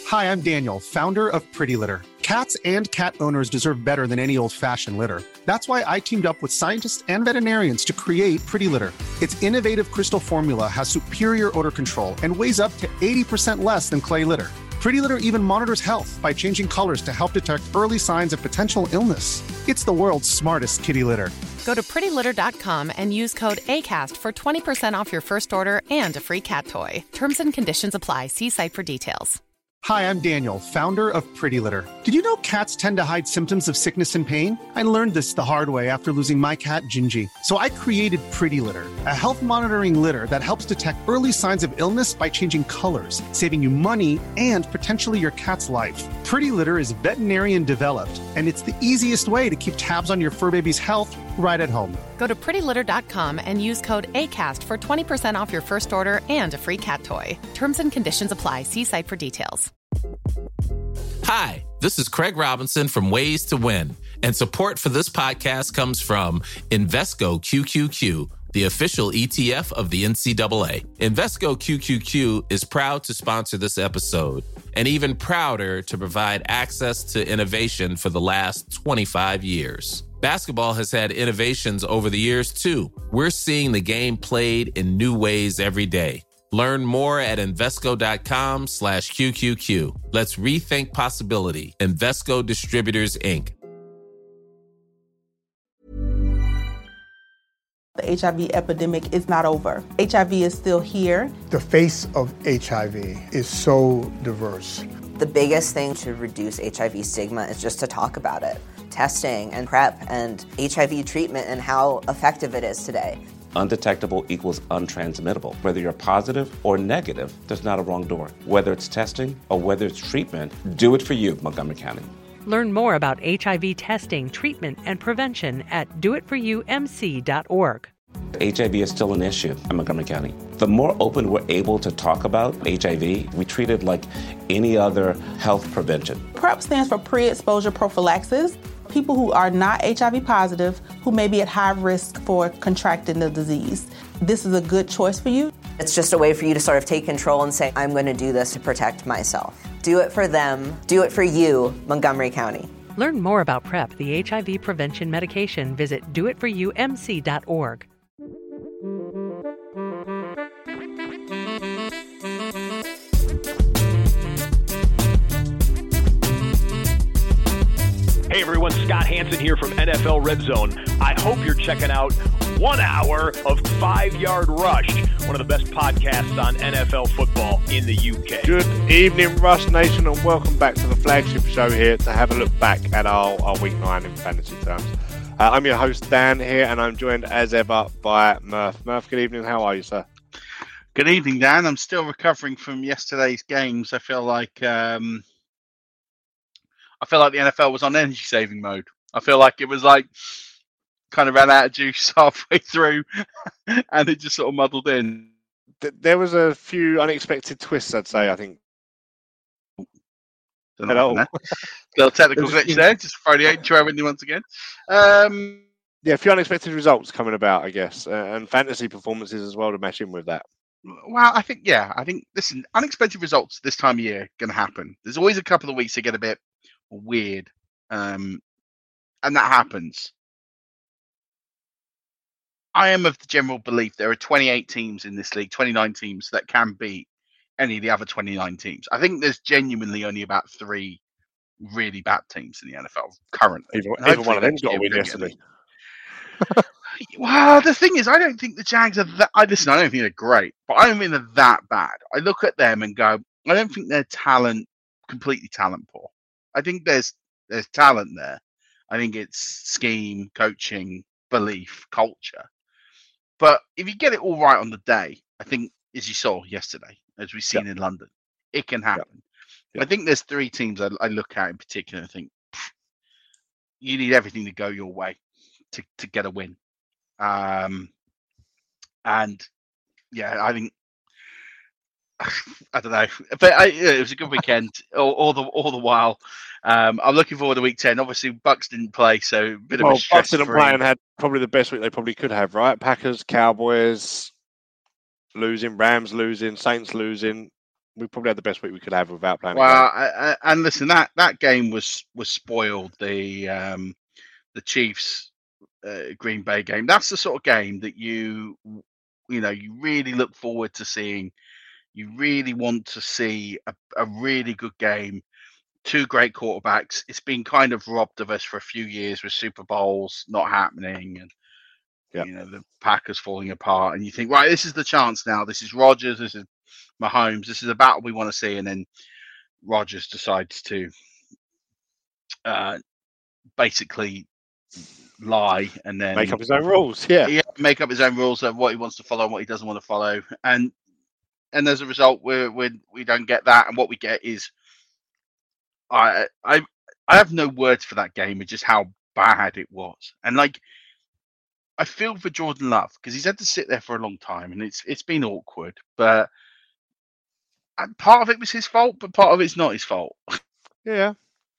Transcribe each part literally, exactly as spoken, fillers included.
Hi, I'm Daniel, founder of Pretty Litter. Cats and cat owners deserve better than any old-fashioned litter. That's why I teamed up with scientists and veterinarians to create Pretty Litter. Its innovative crystal formula has superior odor control and weighs up to eighty percent less than clay litter. Pretty Litter even monitors health by changing colors to help detect early signs of potential illness. It's the world's smartest kitty litter. Go to pretty litter dot com and use code ACAST for twenty percent off your first order and a free cat toy. Terms and conditions apply. See site for details. Hi, I'm Daniel, founder of Pretty Litter. Did you know cats tend to hide symptoms of sickness and pain? I learned this the hard way after losing my cat, Gingy. So I created Pretty Litter, a health monitoring litter that helps detect early signs of illness by changing colors, saving you money and potentially your cat's life. Pretty Litter is veterinarian developed, and it's the easiest way to keep tabs on your fur baby's health right at home. Go to pretty litter dot com and use code ACAST for twenty percent off your first order and a free cat toy. Terms and conditions apply. See site for details. Hi, this is Craig Robinson from Ways to Win, and support for this podcast comes from Invesco Q Q Q, the official E T F of the N C double A. Invesco Q Q Q is proud to sponsor this episode, and even prouder to provide access to innovation for the last twenty-five years. Basketball has had innovations over the years, too. We're seeing the game played in new ways every day. Learn more at Invesco.com slash QQQ. Let's rethink possibility. Invesco Distributors, Incorporated. The H I V epidemic is not over. H I V is still here. The face of H I V is so diverse. The biggest thing to reduce H I V stigma is just to talk about it. Testing and PrEP and H I V treatment and how effective it is today. Undetectable equals untransmittable. Whether you're positive or negative, there's not a wrong door. Whether it's testing or whether it's treatment, do it for you, Montgomery County. Learn more about H I V testing, treatment, and prevention at do it for you M C dot org. H I V is still an issue in Montgomery County. The more open we're able to talk about H I V, we treat it like any other health prevention. PrEP stands for pre-exposure prophylaxis. People who are not H I V positive, who may be at high risk for contracting the disease. This is a good choice for you. It's just a way for you to sort of take control and say, I'm going to do this to protect myself. Do it for them. Do it for you, Montgomery County. Learn more about PrEP, the H I V prevention medication. Visit do it for you M C dot org. Hey everyone, Scott Hansen here from N F L Red Zone. I hope you're checking out one hour of Five Yard Rush, one of the best podcasts on N F L football in the U K. Good evening, Rush Nation, and welcome back to the flagship show here to have a look back at our, our week nine in fantasy terms. Uh, I'm your host, Dan, here, and I'm joined as ever by Murph. Murph, good evening. How are you, sir? Good evening, Dan. I'm still recovering from yesterday's games. I feel like... Um... I feel like the N F L was on energy saving mode. I feel like it was like kind of ran out of juice halfway through and it just sort of muddled in. There was a few unexpected twists, I'd say, I think. Hello. Little technical glitch there. Just Friday eight to everything once again. Um, yeah, a few unexpected results coming about, I guess, uh, and fantasy performances as well to match in with that. Well, I think, yeah, I think, listen, unexpected results this time of year are going to happen. There's always a couple of weeks that get a bit weird, um, and that happens. I am of the general belief there are twenty-eight teams in this league, twenty-nine teams that can beat any of the other twenty-nine teams. I think there's genuinely only about three really bad teams in the N F L currently. Even, even one of them's got to win yesterday. Well, the thing is, I don't think the Jags are that. I listen. I don't think they're great, but I don't think they're that bad. I look at them and go, I don't think they're talent completely talent poor. I think there's there's talent there. I think it's scheme, coaching, belief, culture. But if you get it all right on the day, I think, as you saw yesterday, as we've seen yep. in London, it can happen. Yep. Yep. I think there's three teams I, I look at in particular and think, you need everything to go your way to, to get a win. Um, and, yeah, I think, I don't know, but I, it was a good weekend all, all the all the while. Um, I'm looking forward to week ten. Obviously, Bucks didn't play, so a bit well, of a stress. Bucks didn't play and had probably the best week they probably could have, right? Packers, Cowboys losing, Rams losing, Saints losing. we probably had the best week we could have without playing. Well, I, I, and listen, that, that game was was spoiled. The um, the Chiefs uh, Green Bay game. That's the sort of game that you you know you really look forward to seeing. You really want to see a, a really good game. Two great quarterbacks. It's been kind of robbed of us for a few years with Super Bowls not happening and yep. you know the Packers falling apart. And you think, right, this is the chance now. This is Rodgers. This is Mahomes. This is a battle we want to see. And then Rodgers decides to uh, basically lie and then make up his own rules. Yeah, yeah, make up his own rules of what he wants to follow and what he doesn't want to follow. And and as a result, we we we don't get that. And what we get is. I I I have no words for that game. It's just how bad it was, and like I feel for Jordan Love because he's had to sit there for a long time, and it's it's been awkward. But part of it was his fault, but part of it's not his fault. Yeah.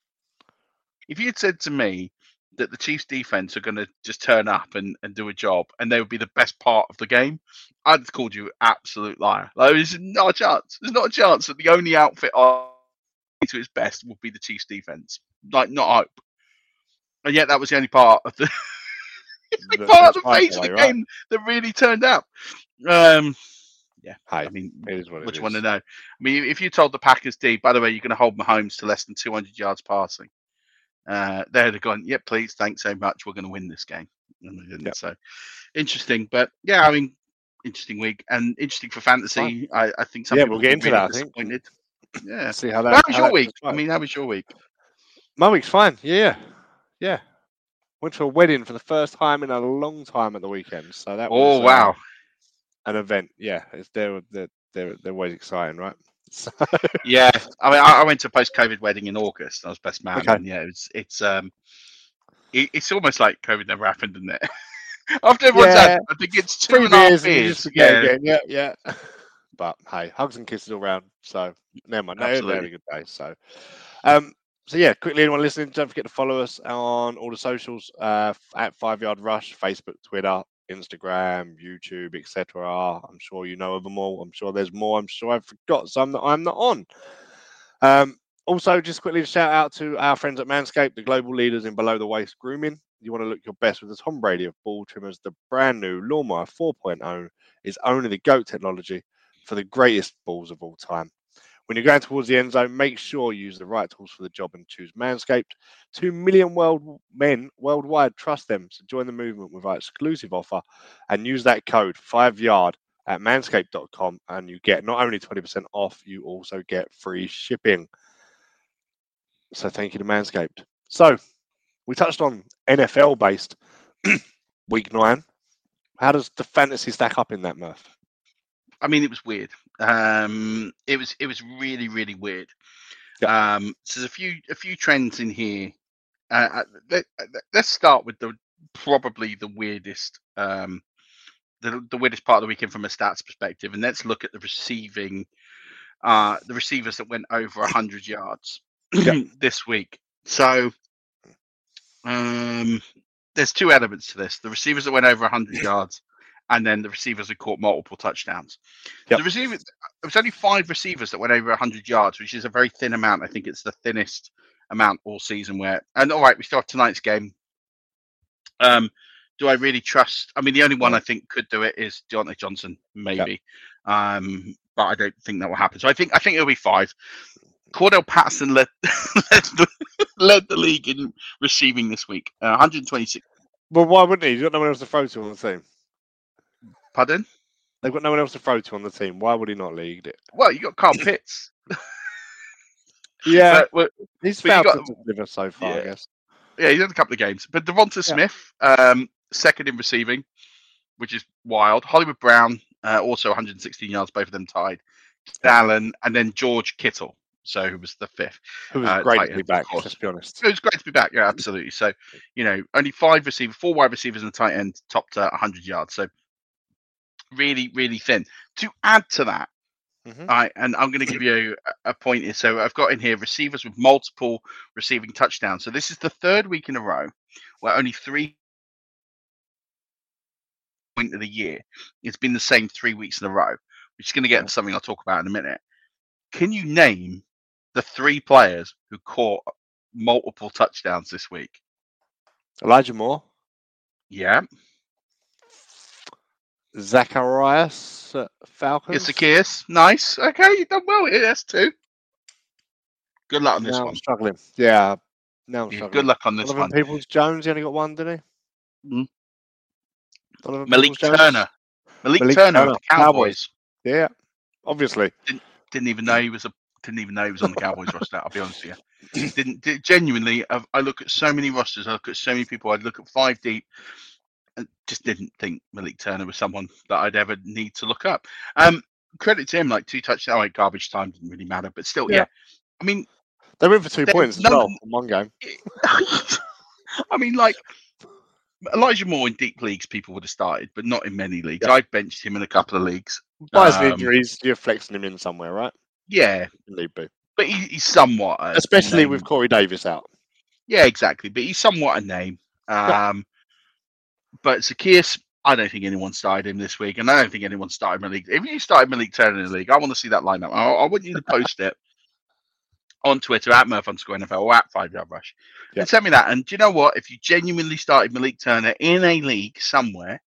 If you had said to me that the Chiefs' defense are going to just turn up and, and do a job, and they would be the best part of the game, I'd have called you an absolute liar. Like there's not a chance. There's not a chance that the only outfit I to its best would be the Chiefs defense, like not hope, and yet that was the only part of the, the part of the phase of the right? game that really turned out. Um, yeah, hey, I mean, it is what, what it you is. want to know? I mean, if you told the Packers D, by the way, you're going to hold Mahomes to less than two hundred yards passing, uh, they'd have gone, yeah, please, thanks so much, we're going to win this game, and they didn't. Yep. So interesting, but yeah, I mean, interesting week and interesting for fantasy. I, I think some yeah, people we'll get into really that. Disappointed. Yeah. See how that. How was how your that week? I mean, how was your week? My week's fine. Yeah, yeah. Went to a wedding for the first time in a long time at the weekend, so that oh was wow, uh, an event. Yeah, it's they're they're they're, they're always exciting, right? So... yeah, I mean, I, I went to a post-COVID wedding in August. I was best man. Okay. And yeah, it's it's um, it, it's almost like COVID never happened, isn't it? After everyone's yeah. had, I think it's two Three and a half beers. beers. Yeah. Yeah. yeah, yeah. But hey, hugs and kisses all round. So never mind. No, they had a good day. So, um, so yeah, quickly, anyone listening, don't forget to follow us on all the socials uh, at Five Yard Rush, Facebook, Twitter, Instagram, YouTube, et cetera. I'm sure you know of them all. I'm sure there's more. I'm sure I've forgot some that I'm not on. Um, also, just quickly, shout out to our friends at Manscaped, the global leaders in below the waist grooming. You want to look your best with the Tom Brady of ball trimmers. The brand new Lawnmower four point oh is only the GOAT technology for the greatest balls of all time. When you're going towards the end zone, make sure you use the right tools for the job and choose Manscaped. Two million world men worldwide trust them, so join the movement with our exclusive offer and use that code five yard at manscaped dot com and you get not only twenty percent off, you also get free shipping. So thank you to Manscaped. So we touched on N F L-based week nine. How does the fantasy stack up in that, Murph? I mean, it was weird. Um, it was it was really really weird. Yeah. Um, so there's a few a few trends in here. Uh, let, let's start with the probably the weirdest um, the the weirdest part of the weekend from a stats perspective, and let's look at the receiving uh, the receivers that went over one hundred yards yeah. this week. So um, there's two elements to this: the receivers that went over one hundred yards. And then the receivers that caught multiple touchdowns. Yep. The receivers, there was only five receivers that went over one hundred yards, which is a very thin amount. I think it's the thinnest amount all season. Where and all right, we start tonight's game. Um, do I really trust? I mean, the only one I think could do it is Deontay Johnson, maybe, yep. um, but I don't think that will happen. So I think I think it'll be five. Cordell Patterson led led, the, led the league in receiving this week, uh, one hundred twenty-six. Well, why wouldn't he? He's got no one else to throw to on the team. Pardon? They've got no one else to throw to on the team. Why would he not lead it? Well, you got Carl Pitts. yeah, but, but, he's failed got, to deliver so far, yeah. I guess. Yeah, he's had a couple of games. But Devonta yeah. Smith, um, second in receiving, which is wild. Hollywood Brown, uh, also one hundred sixteen yards, both of them tied. Allen, and then George Kittle, so who was the fifth. Who was uh, great to be back, let's be honest. It was great to be back, yeah, absolutely. So, you know, only five receivers, four wide receivers and the tight end topped uh, one hundred yards. So, really, really thin. To add to that, mm-hmm. I and I'm going to give you a, a point here. So I've got in here receivers with multiple receiving touchdowns. So this is the third week in a row where only three point of the year. It's been the same three weeks in a row, which is going to get into something I'll talk about in a minute. Can you name the three players who caught multiple touchdowns this week? Elijah Moore. Yeah. Zacharias uh, Falcons. Zacchaeus. Nice. Okay, you've done well here. That's two. Good luck on this now one. I'm struggling. Yeah. Now I'm Yeah, struggling. good luck on this Donovan one. Peoples-Jones, he only got one, did he? Mm. Donovan Malik Peoples-Jones? Turner. Malik, Malik Turner, Turner, of the Cowboys. Yeah, obviously. Didn't, didn't even know he was a didn't even know he was on the Cowboys roster. I'll be honest with you. Didn't did, genuinely. I've, I look at so many rosters. I look at so many people. I'd look at five deep, and just didn't think Malik Turner was someone that I'd ever need to look up. Um, credit to him, like two touchdowns. Like garbage time didn't really matter, but still, yeah. yeah. I mean, they went for two points as well in one game. I mean, like. Elijah Moore in deep leagues, people would have started, but not in many leagues. Yeah. I've benched him in a couple of leagues. By his um, injuries, you're flexing him in somewhere, right? Yeah. League B. But he, he's somewhat a Especially name. with Corey Davis out. Yeah, exactly. But he's somewhat a name. Um, yeah. But Zacchaeus, I don't think anyone started him this week, and I don't think anyone started Malik. If you started Malik Turner in the league, I want to see that lineup. I, I want you to post it on Twitter at Murph underscore N F L or at Five Yard Rush. Yep. And tell me that. And do you know what? If you genuinely started Malik Turner in a league somewhere,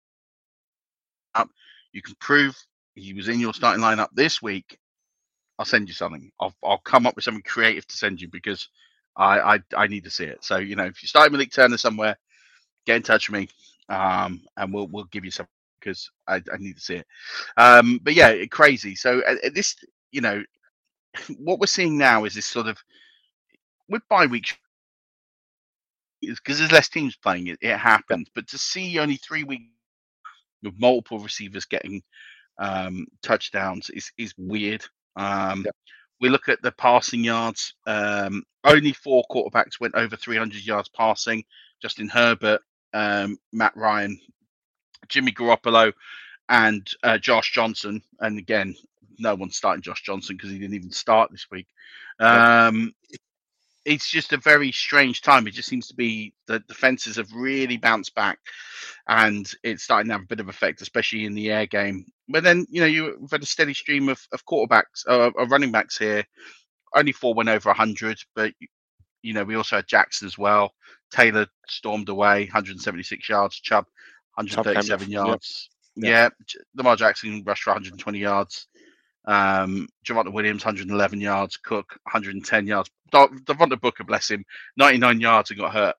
um, you can prove he was in your starting lineup this week. I'll send you something. I'll I'll come up with something creative to send you because I I, I need to see it. So you know, if you started Malik Turner somewhere, get in touch with me, um, and we'll we'll give you something because I, I need to see it. Um, but yeah, crazy. So uh, this, you know. What we're seeing now is this sort of with bye weeks because there's less teams playing it. It happens, but to see only three weeks with multiple receivers getting um, touchdowns is is weird. Um, yeah. We look at the passing yards. Um, only four quarterbacks went over three hundred yards passing: Justin Herbert, um, Matt Ryan, Jimmy Garoppolo, and uh, Josh Johnson. And again. No one's starting Josh Johnson because he didn't even start this week. Um, it's just a very strange time. It just seems to be that the fences have really bounced back and it's starting to have a bit of effect, especially in the air game. But then, you know, you've had a steady stream of, of quarterbacks, uh, of running backs here. Only four went over one hundred, but, you know, we also had Jackson as well. Taylor stormed away, one hundred seventy-six yards. Chubb, one hundred thirty-seven yards. Yeah. yeah. Lamar Jackson rushed for one hundred twenty yards. Um, Javonte Williams, one hundred eleven yards. Cook, one hundred ten yards. Devonta Booker, bless him, ninety-nine yards and got hurt.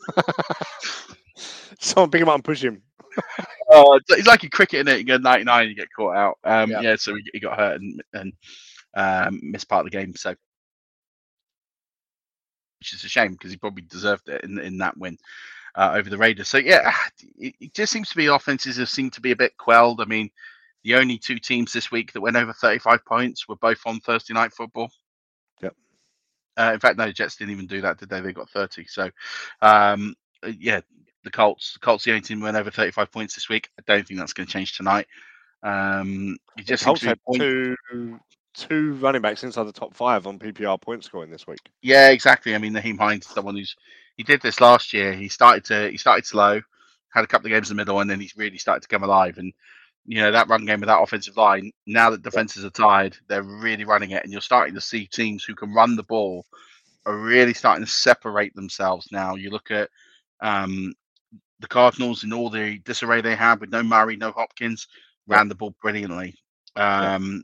Someone pick him up and push him. Oh, it's like a cricket, innit? You go ninety-nine and you get caught out. Um, yeah. yeah, so he, he got hurt and, and um, missed part of the game. So, which is a shame because he probably deserved it in in that win uh, over the Raiders. So yeah, it, it just seems to be offenses have seemed to be a bit quelled. I mean. The only two teams this week that went over thirty-five points were both on Thursday Night Football. Yep. Uh, in fact, no, the Jets didn't even do that, did they? They got thirty. So, um, yeah, the Colts. The Colts, the only team went over thirty-five points this week. I don't think that's going to change tonight. Um, it just the Colts seems had two, two running backs inside the top five on P P R point scoring this week. Yeah, exactly. I mean, Naheem Hines is someone who's he did this last year. He started to he started slow, had a couple of games in the middle, and then he's really started to come alive. And you know, that run game with that offensive line, now that defenses are tired, they're really running it. And you're starting to see teams who can run the ball are really starting to separate themselves now. You look at um, the Cardinals and all the disarray they had with no Murray, no Hopkins, yeah. ran the ball brilliantly. Um,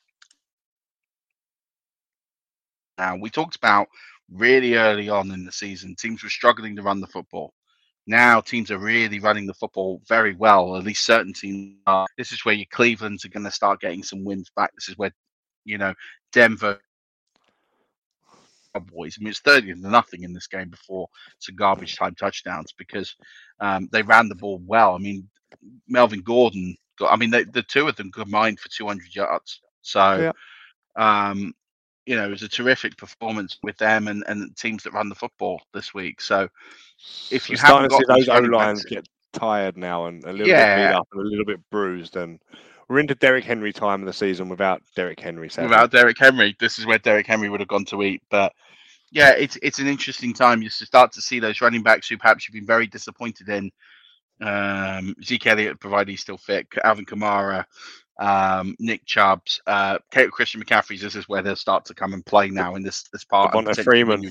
yeah. Now, we talked about really early on in the season, teams were struggling to run the football. Now teams are really running the football very well. At least certain teams are. This is where your Cleveland's are going to start getting some wins back. This is where, you know, Denver Cowboys. I mean, it's thirty to nothing in this game before some garbage time touchdowns because um, they ran the ball well. I mean, Melvin Gordon got. I mean, they, the two of them combined for two hundred yards. So, yeah. um, you know, it was a terrific performance with them and, and teams that run the football this week. So. If you We're haven't got those O lines get tired now and a little yeah. bit beat up and a little bit bruised, and we're into Derrick Henry time of the season without Derrick Henry. Sadly. Without Derrick Henry, this is where Derrick Henry would have gone to eat. But yeah, it's it's an interesting time. You start to see those running backs who perhaps you've been very disappointed in. Um, Zeke Elliott, provided he's still fit. Alvin Kamara, um, Nick Chubb's, uh, Christian McCaffrey's. This is where they'll start to come and play now in this this part of Devonta Freeman.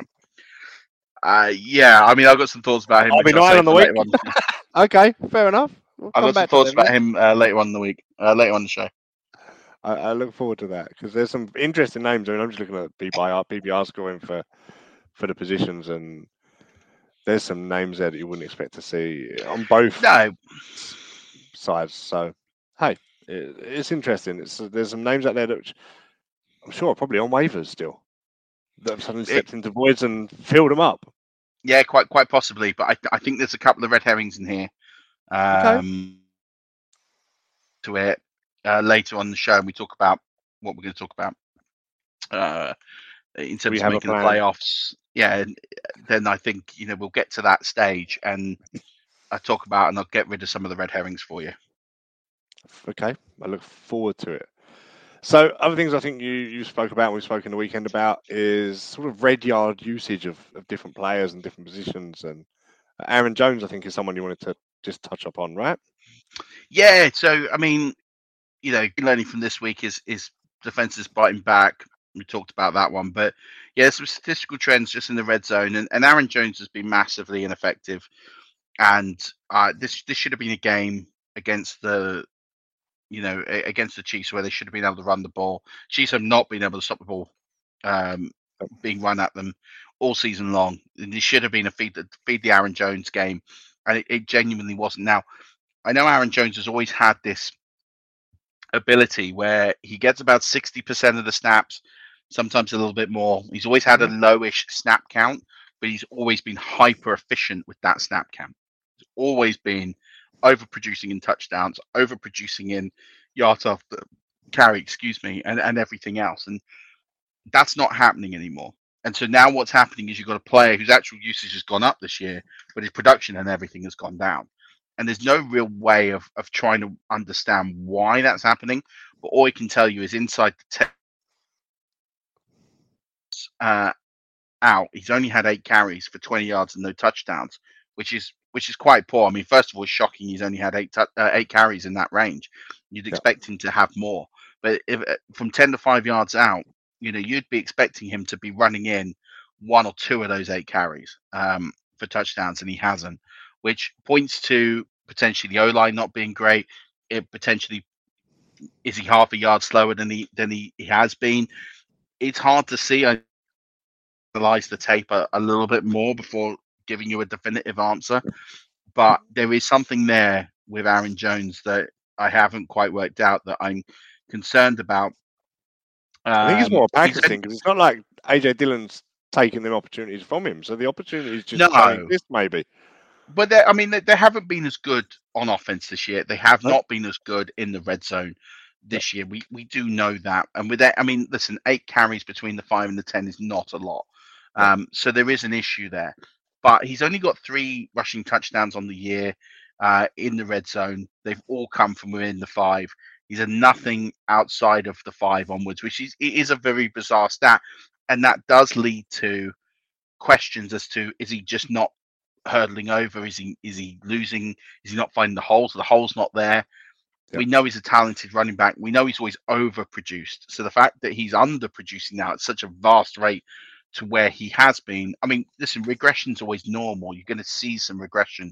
Uh, yeah, I mean, I've got some thoughts about him. I'll be nine on the week. On. Okay, fair enough. We'll I've got some thoughts about him uh, later on in the week, uh, later on in the show. I, I look forward to that because there's some interesting names. I mean, I'm just looking at P P R, P P R scoring for for the positions, and there's some names there that you wouldn't expect to see on both no. sides. So, hey, it, it's interesting. It's there's some names out there that I'm sure are probably on waivers still that have suddenly stepped it, into voids and filled them up. Yeah, quite quite possibly. But I I think there's a couple of red herrings in here. Um, okay. To it uh, later on the show, and we talk about what we're going to talk about uh, in terms of making the playoffs. Yeah, and then I think you know we'll get to that stage, and I talk about and I'll get rid of some of the red herrings for you. Okay, I look forward to it. So, other things I think you, you spoke about, and we spoke in the weekend about, is sort of red yard usage of, of different players and different positions. And Aaron Jones, I think, is someone you wanted to just touch upon, right? Yeah. So, I mean, you know, learning from this week is is defenses biting back. We talked about that one, but yeah, some statistical trends just in the red zone, and, and Aaron Jones has been massively ineffective. And uh, this this should have been a game against the. You know, against the Chiefs, where they should have been able to run the ball. Chiefs have not been able to stop the ball um, being run at them all season long. And this should have been a feed the, feed the Aaron Jones game, and it, it genuinely wasn't. Now, I know Aaron Jones has always had this ability where he gets about sixty percent of the snaps, sometimes a little bit more. He's always had a lowish snap count, but he's always been hyper efficient with that snap count. He's always been overproducing in touchdowns, overproducing in yards after carry, excuse me, and, and everything else. And that's not happening anymore. And so now what's happening is you've got a player whose actual usage has gone up this year, but his production and everything has gone down. And there's no real way of, of trying to understand why that's happening. But all I can tell you is inside the ten, uh, out, he's only had eight carries for twenty yards and no touchdowns, which is which is quite poor. I mean, first of all, it's shocking he's only had eight t- uh, eight carries in that range. You'd expect yeah. him to have more. But if from ten to five yards out, you know, you'd be expecting him to be running in one or two of those eight carries um, for touchdowns, and he hasn't, which points to potentially the O-line not being great. It potentially, is he half a yard slower than he than he, he has been? It's hard to see. I analyze the tape a, a little bit more before giving you a definitive answer, but there is something there with Aaron Jones that I haven't quite worked out that I'm concerned about. Um, I think it's more a Packers thing because it's not like A J Dillon's taking them opportunities from him, so the opportunities just no. don't exist, maybe. But I mean, they, they haven't been as good on offense this year. They have not been as good in the red zone this year. We we do know that, and with that, I mean, listen, eight carries between the five and the ten is not a lot. Um, so there is an issue there. But he's only got three rushing touchdowns on the year uh, in the red zone. They've all come from within the five. He's a nothing outside of the five onwards, which is it is a very bizarre stat. And that does lead to questions as to, is he just not hurdling over? Is he is he losing? Is he not finding the holes? The hole's not there. Yep. We know he's a talented running back. We know he's always overproduced. So the fact that he's underproducing now at such a vast rate to where he has been. I mean, listen, regression's always normal. You're going to see some regression.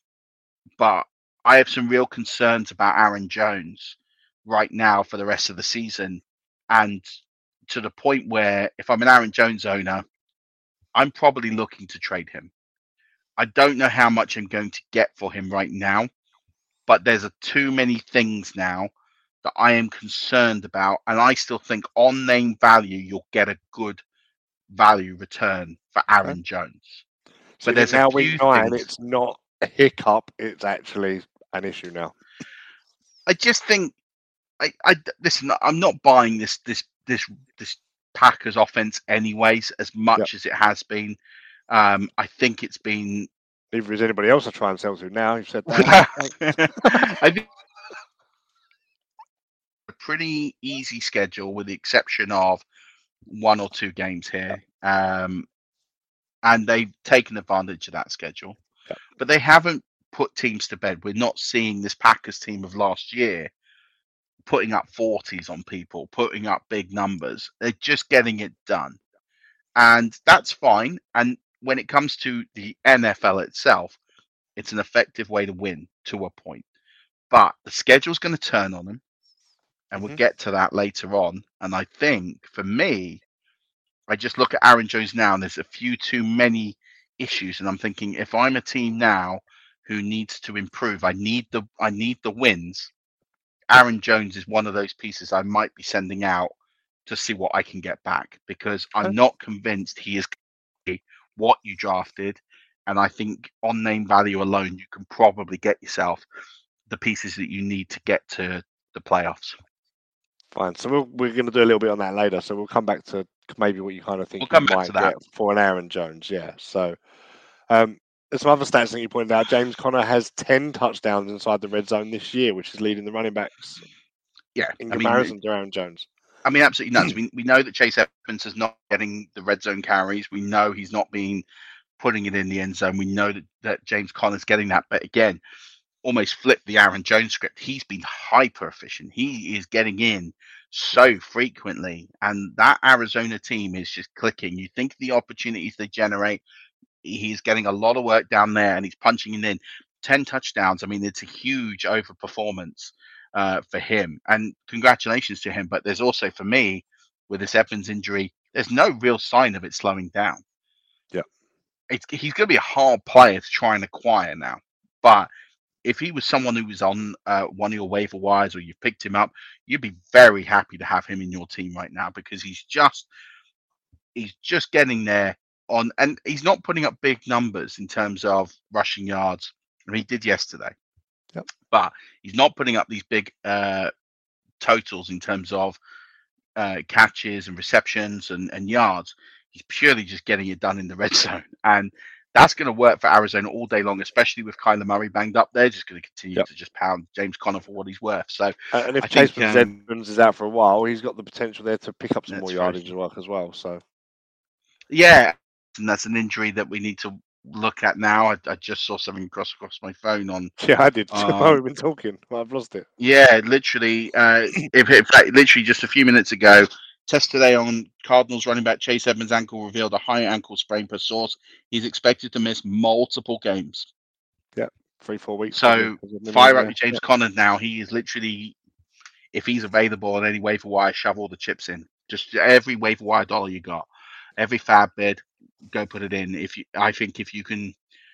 But I have some real concerns about Aaron Jones right now for the rest of the season. And to the point where if I'm an Aaron Jones owner, I'm probably looking to trade him. I don't know how much I'm going to get for him right now, but there's a too many things now that I am concerned about. And I still think on name value, you'll get a good value return for Aaron okay. Jones. So but there's now week nine, it's not a hiccup, it's actually an issue now. I just think I, I listen, I'm not buying this this this this Packers offense anyways as much yep. as it has been. Um, I think it's been neither is anybody else I try and sell to now. You've said that. I think a pretty easy schedule with the exception of one or two games here, um, and they've taken advantage of that schedule, yeah. but they haven't put teams to bed. We're not seeing this Packers team of last year putting up forties on people, putting up big numbers. They're just getting it done. And that's fine. And when it comes to the N F L itself, it's an effective way to win to a point. But the schedule's going to turn on them. And we'll Mhm. get to that later on. And I think for me, I just look at Aaron Jones now, and there's a few too many issues. And I'm thinking, if I'm a team now who needs to improve, I need the I need the wins. Aaron Jones is one of those pieces I might be sending out to see what I can get back, because I'm not convinced he is what you drafted. And I think on name value alone, you can probably get yourself the pieces that you need to get to the playoffs. Fine. So we'll, we're going to do a little bit on that later. So we'll come back to maybe what you kind of think We'll come you back might to that. get for an Aaron Jones. Yeah. So um, there's some other stats that you pointed out. James Conner has ten touchdowns inside the red zone this year, which is leading the running backs. Yeah, in I mean, comparison to Aaron Jones. I mean, absolutely nuts. we we know that Chase Edmonds is not getting the red zone carries. We know he's not being putting it in the end zone. We know that, that James Conner's getting that. But again, almost flipped the Aaron Jones script. He's been hyper efficient. He is getting in so frequently. And that Arizona team is just clicking. You think the opportunities they generate, he's getting a lot of work down there, and he's punching it in. ten touchdowns. I mean, it's a huge overperformance uh, for him. And congratulations to him. But there's also, for me, with this Evans injury, there's no real sign of it slowing down. Yeah. It's, he's going to be a hard player to try and acquire now. But if he was someone who was on uh, one of your waiver wires, or you've picked him up, you'd be very happy to have him in your team right now, because he's just he's just getting there on, and he's not putting up big numbers in terms of rushing yards. I mean, he did yesterday, yep. But he's not putting up these big uh, totals in terms of uh, catches and receptions and, and yards. He's purely just getting it done in the red zone, and that's going to work for Arizona all day long, especially with Kyler Murray banged up. They're just going to continue yep. to just pound James Conner for what he's worth. So, uh, and if I Chase think, um, um, is out for a while, he's got the potential there to pick up some more That's yardage right. as well. As well. So, yeah, and that's an injury that we need to look at now. I, I just saw something cross across my phone on. Yeah, I did. Um, oh, we've been talking. Well, I've lost it. Yeah, literally. Uh, if, in fact, literally just a few minutes ago, test today on Cardinals running back Chase Edmonds' ankle revealed a high ankle sprain per source. He's expected to miss multiple games. Yeah, three, four weeks. So fire up your James yeah. Conner now. He is literally, if he's available on any waiver wire, shove all the chips in. Just every waiver wire dollar you got, every fab bid, go put it in. If you, I think if you can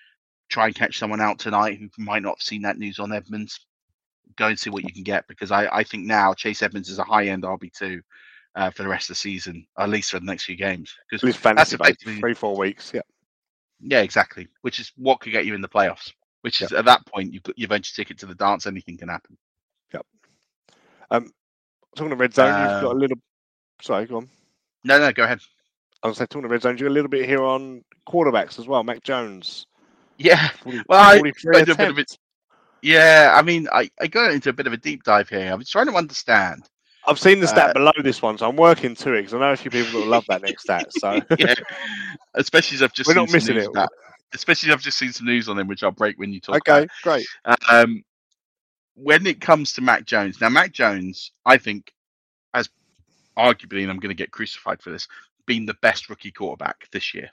try and catch someone out tonight who might not have seen that news on Edmonds, go and see what you can get, because I, I think now Chase Edmonds is a high end R B two. Uh, for the rest of the season, at least for the next few games. Because that's effectively three, four weeks. Yeah, yeah, exactly. Which is what could get you in the playoffs. Which is yep. at that point, you've got your venture ticket to the dance. Anything can happen. Yep. Um, talking to red zone, uh, you've got a little. Sorry, go on. No, no, go ahead. I was saying, talking to red zone, you've got a little bit here on quarterbacks as well. Mac Jones. Yeah. forty, well, I, I did a bit of it. Yeah, I mean, I, I got into a bit of a deep dive here. I was trying to understand. I've seen the stat uh, below this one, so I'm working to it, because I know a few people that will love that next stat. So, yeah, especially as I've just we're seen not missing it. That, especially as I've just seen some news on them, which I'll break when you talk. Okay, about. great. Um, when it comes to Mac Jones, now Mac Jones, I think, has arguably, and I'm going to get crucified for this, been the best rookie quarterback this year.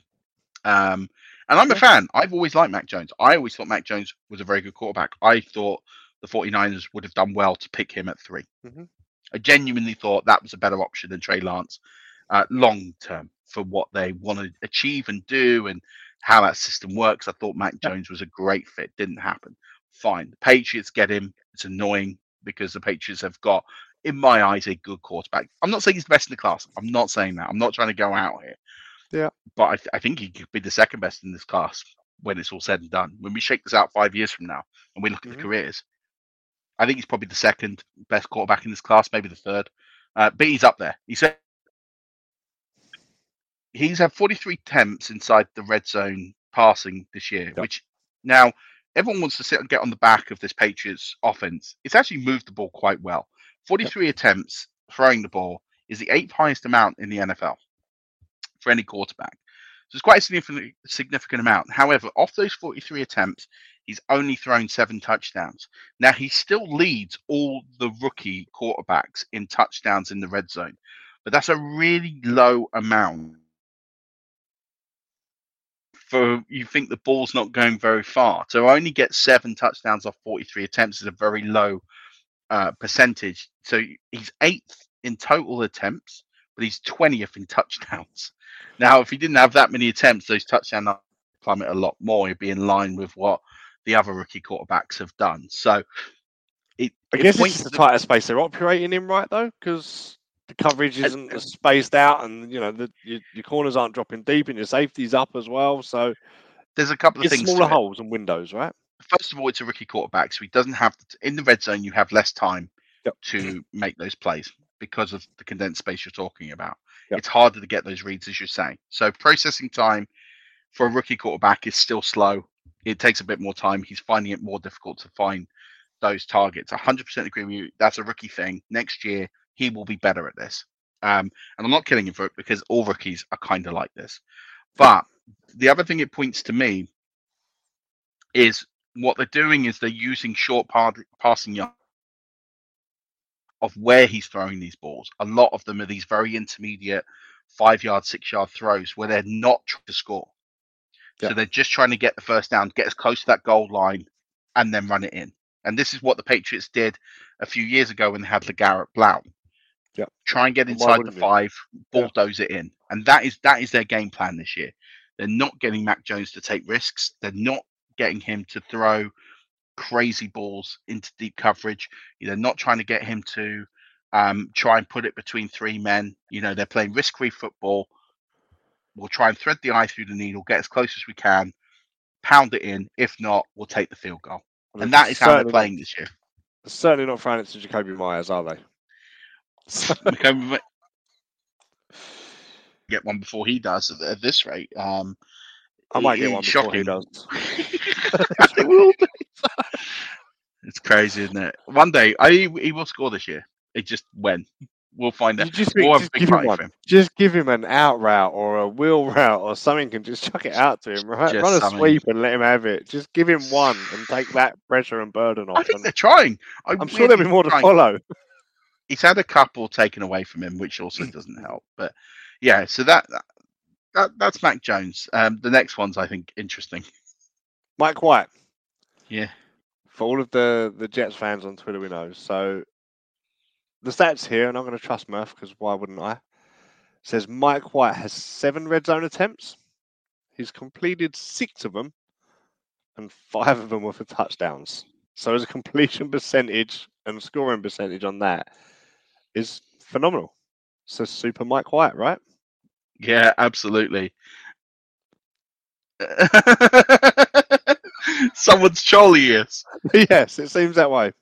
Um, and I'm a fan. I've always liked Mac Jones. I always thought Mac Jones was a very good quarterback. I thought the 49ers would have done well to pick him at three. Mm-hmm. I genuinely thought that was a better option than Trey Lance uh, long term for what they want to achieve and do and how that system works. I thought Mac Jones was a great fit. Didn't happen. Fine. The Patriots get him. It's annoying because the Patriots have got, in my eyes, a good quarterback. I'm not saying he's the best in the class. I'm not saying that. I'm not trying to go out here. Yeah. But I, th- I think he could be the second best in this class when it's all said and done. When we shake this out five years from now and we look at mm-hmm. the careers, I think he's probably the second best quarterback in this class, maybe the third. Uh, but he's up there. He said he's had forty-three attempts inside the red zone passing this year, yep. which now everyone wants to sit and get on the back of this Patriots offense. It's actually moved the ball quite well. forty-three yep. attempts throwing the ball is the eighth highest amount in the N F L for any quarterback. So it's quite a significant, significant amount. However, off those forty-three attempts, He's only thrown seven touchdowns. Now, he still leads all the rookie quarterbacks in touchdowns in the red zone, but that's a really low amount. For you think the ball's not going very far. To only get seven touchdowns off forty-three attempts is a very low uh, percentage. So he's eighth in total attempts, but he's twentieth in touchdowns. Now, if he didn't have that many attempts, those touchdowns would plummet a lot more. He'd be in line with what the other rookie quarterbacks have done. So it, I it guess points it's the to- tighter space they're operating in, right? Though, because the coverage isn't as spaced out, and you know the, your, your corners aren't dropping deep, and your safety's up as well. So there's a couple of it's things. smaller to it. holes and windows, right? First of all, it's a rookie quarterback, so he doesn't have to, in the red zone. You have less time Yep. to make those plays because of the condensed space you're talking about. Yep. It's harder to get those reads, as you're saying. So processing time for a rookie quarterback is still slow. It takes a bit more time. He's finding it more difficult to find those targets. one hundred percent agree with you. That's a rookie thing. Next year, he will be better at this. Um, and I'm not killing him for it because all rookies are kind of like this. But the other thing it points to me is what they're doing is they're using short par- passing yards of where he's throwing these balls. A lot of them are these very intermediate five yard, six yard throws where they're not trying to score. Yeah. So they're just trying to get the first down, get as close to that goal line, and then run it in. And this is what the Patriots did a few years ago when they had LeGarrette Blount. Yeah. Try and get And why inside the wouldn't you? five, Yeah. bulldoze it in. And that is that is their game plan this year. They're not getting Mac Jones to take risks. They're not getting him to throw crazy balls into deep coverage. They're not trying to get him to um, try and put it between three men. You know, they're playing risk-free football. We'll try and thread the eye through the needle, get as close as we can, pound it in. If not, we'll take the field goal. Well, And that is how they're certainly playing not- this year. Certainly not throwing it to Jacoby Myers, are they? McComb- get one before he does at, at this rate. Um, I might it- get one it's before he shocking. does. It will be. It's crazy, isn't it? One day, I he will score this year. It just when we'll find You out. just, We'll have a just big give him party one. for him. Just give him an out route or a wheel route or something, and just chuck it out to him. Right, Just run a something. sweep and let him have it. Just give him one and take that pressure and burden off. I think and they're trying. I I'm sure there'll be really more to trying. follow. He's had a couple taken away from him, which also doesn't help. But yeah, so that, that that's Mac Jones. Um, the next one's I think interesting. Mike White. Yeah. For all of the, the Jets fans on Twitter, we know. So the stats here, and I'm going to trust Murph because why wouldn't I? Says Mike White has seven red zone attempts. He's completed six of them, and five of them were for touchdowns. So his completion percentage and scoring percentage on that is phenomenal. So super Mike White, right? Yeah, absolutely. Someone's Charlie ears. Yes, it seems that way.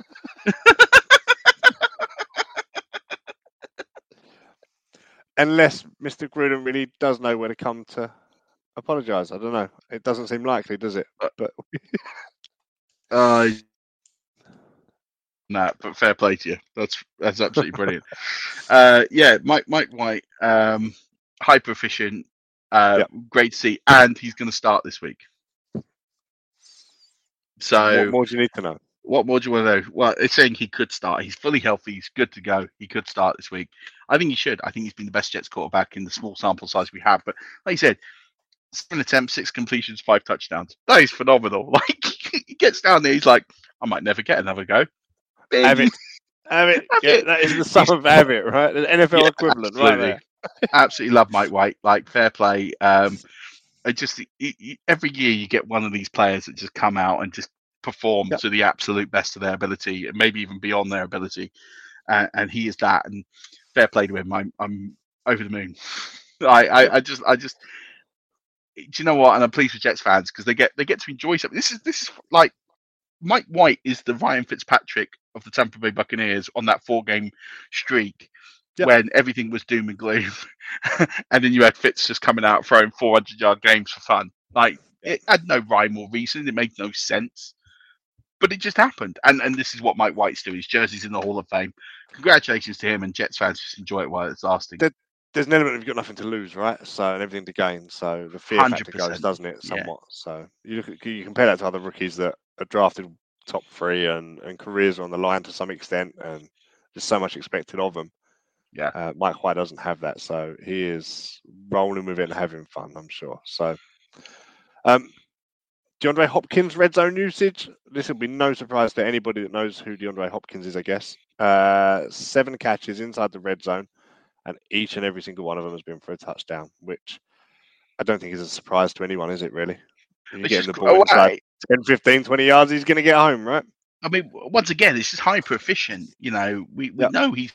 Unless Mister Gruden really does know where to come to apologise. I don't know. It doesn't seem likely, does it? But Uh, nah, but fair play to you. That's that's absolutely brilliant. uh, yeah, Mike Mike White, um, hyper efficient, uh, Yep. great to see, and he's going to start this week. So what more do you need to know? What more do you want to know? Well, it's saying he could start. He's fully healthy. He's good to go. He could start this week. I think he should. I think he's been the best Jets quarterback in the small sample size we have. But like you said, seven attempts, six completions, five touchdowns. That is phenomenal. Like he gets down there, he's like, I might never get another go. Have it. Have it. Have Yeah, it. that is the sum of have it, right? The N F L Yeah, equivalent, right absolutely. there. Absolutely love Mike White. Like fair play. Um, I just he- he- every year you get one of these players that just come out and just perform Yep. to the absolute best of their ability, and maybe even beyond their ability. Uh, and he is that. And fair play to him. I'm I'm over the moon. I, I, I just I just do you know what? And I'm pleased with Jets fans because they get they get to enjoy something. This is this is like Mike White is the Ryan Fitzpatrick of the Tampa Bay Buccaneers on that four game streak. Yep. When everything was doom and gloom, and then you had Fitz just coming out throwing four hundred yard games for fun. Like it had no rhyme or reason. It made no sense, but it just happened. And and this is what Mike White's doing. His jersey's in the Hall of Fame. Congratulations to him, and Jets fans just enjoy it while it's lasting. The- there's an element of you've got nothing to lose, right? So and everything to gain. So the fear factor goes, doesn't it? Somewhat. Yeah. So you look at, you compare that to other rookies that are drafted top three and, and careers are on the line to some extent, and there's so much expected of them. Yeah, uh, Mike White doesn't have that, so he is rolling with it and having fun, I'm sure. So, um, DeAndre Hopkins red zone usage. This will be no surprise to anybody that knows who DeAndre Hopkins is, I guess. Uh, seven catches inside the red zone, and each and every single one of them has been for a touchdown, which I don't think is a surprise to anyone, is it really? If you get the ball inside ten, fifteen, twenty yards, he's going to get home, right? I mean, once again, it's just hyper efficient. You know, we, we Yep. know he's.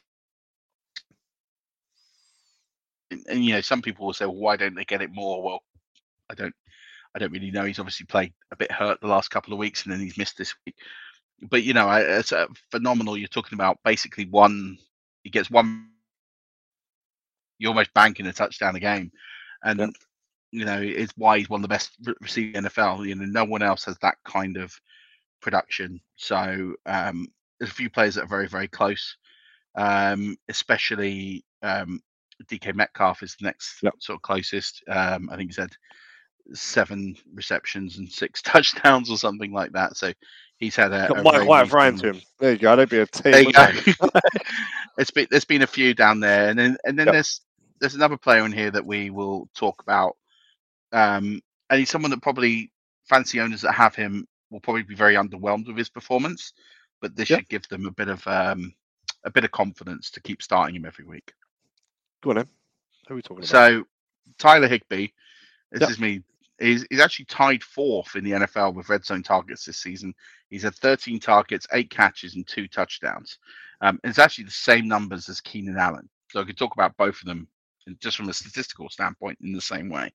And, and you know, some people will say, well, why don't they get it more? Well, I don't. I don't really know. He's obviously played a bit hurt the last couple of weeks, and then he's missed this week. But you know, I- it's uh, phenomenal. You're talking about basically one. He gets one. You're almost banking a touchdown a game, and Yep. you know, it's why he's one of the best re- receivers in the N F L. You know, no one else has that kind of production. So um, there's a few players that are very, very close. Um, especially um, D K Metcalf is the next Yep. sort of closest. Um, I think he's had seven receptions and six touchdowns or something like that. So he's had a, Got a Mike very White Ryan reasonable- to him. There you go. They'd be a team. There you go. wouldn't they? it's been there's been a few down there, and then and then Yep. there's there's another player in here that we will talk about. Um, and he's someone that probably fancy owners that have him will probably be very underwhelmed with his performance, but this Yep. should give them a bit of um, a bit of confidence to keep starting him every week. Go on then. Who are we talking about? So Tyler Higbee, this Yep. is me. He's, he's actually tied fourth in the N F L with red zone targets this season. He's had thirteen targets, eight catches, and two touchdowns. Um, it's actually the same numbers as Keenan Allen. So I could talk about both of them just from a statistical standpoint in the same way.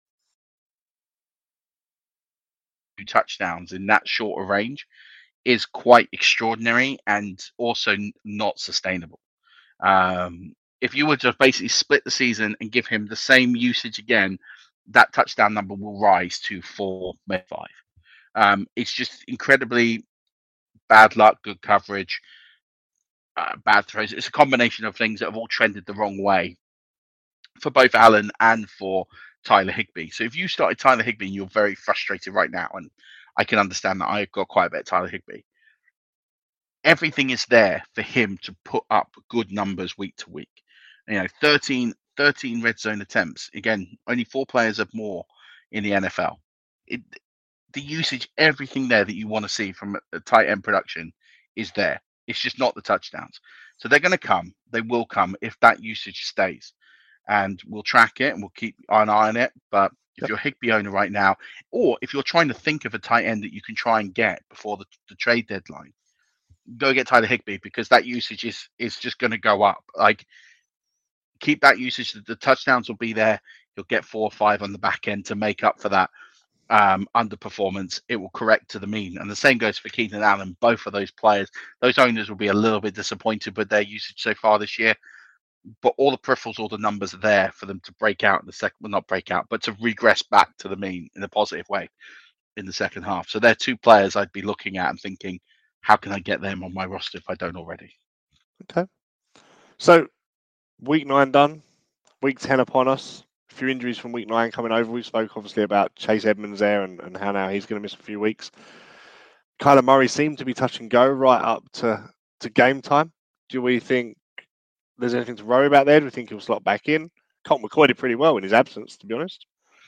Two touchdowns in that short a range is quite extraordinary and also n- not sustainable. Um, if you were to basically split the season and give him the same usage again, that touchdown number will rise to four, maybe five. Um, it's just incredibly bad luck, good coverage, uh, bad throws. It's a combination of things that have all trended the wrong way for both Allen and for Tyler Higbee. So if you started Tyler Higbee and you're very frustrated right now, and I can understand that, I've got quite a bit of Tyler Higbee. Everything is there for him to put up good numbers week to week. You know, thirteen, thirteen red zone attempts. Again, only four players have more in the N F L. It, the usage, everything there that you want to see from a tight end production is there. It's just not the touchdowns. So they're going to come. They will come if that usage stays. And we'll track it and we'll keep an eye on it. But if Yep. you're a Higbee owner right now, or if you're trying to think of a tight end that you can try and get before the, the trade deadline, go get Tyler Higbee, because that usage is is just going to go up. Like, keep that usage. The touchdowns will be there. You'll get four or five on the back end to make up for that um, underperformance. It will correct to the mean. And the same goes for Keenan Allen. Both of those players, those owners will be a little bit disappointed with their usage so far this year. But all the peripherals, all the numbers are there for them to break out in the second, well, not break out, but to regress back to the mean in a positive way in the second half. So they're two players I'd be looking at and thinking, how can I get them on my roster if I don't already? Okay. So, week nine done, week ten upon us. A few injuries from week nine coming over. We spoke obviously about Chase Edmonds there and, and how now he's going to miss a few weeks. Kyler Murray seemed to be touch and go right up to, to game time. Do we think there's anything to worry about there? Do we think he'll slot back in? Colt McCoy did pretty well in his absence, to be honest.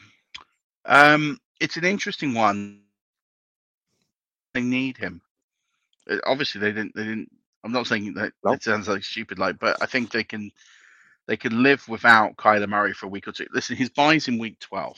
Um, it's an interesting one. They need him. Uh, Obviously, they didn't. They didn't. I'm not saying that No. it sounds like stupid, like, but I think they can. They can live without Kyler Murray for a week or two. Listen, his bye's in week twelve.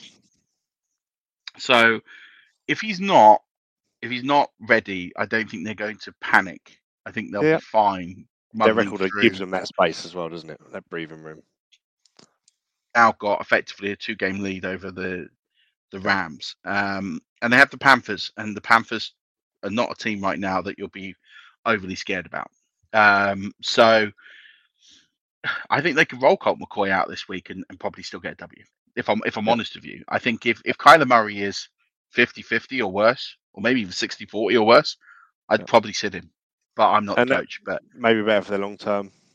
So if he's not, if he's not ready, I don't think they're going to panic. I think they'll Yeah. be fine. Their muddling record through. gives them that space as well, doesn't it? That breathing room. Now got effectively a two-game lead over the the Rams, um, and they have the Panthers, and the Panthers are not a team right now that you'll be overly scared about. Um, so I think they could roll Colt McCoy out this week and, and probably still get a W. If I'm if I'm Yeah. honest with you, I think if if Kyler Murray is fifty-fifty or worse, or maybe even sixty-forty or worse, I'd Yeah. probably sit him. But I'm not And the that- coach. But Maybe better for the long term.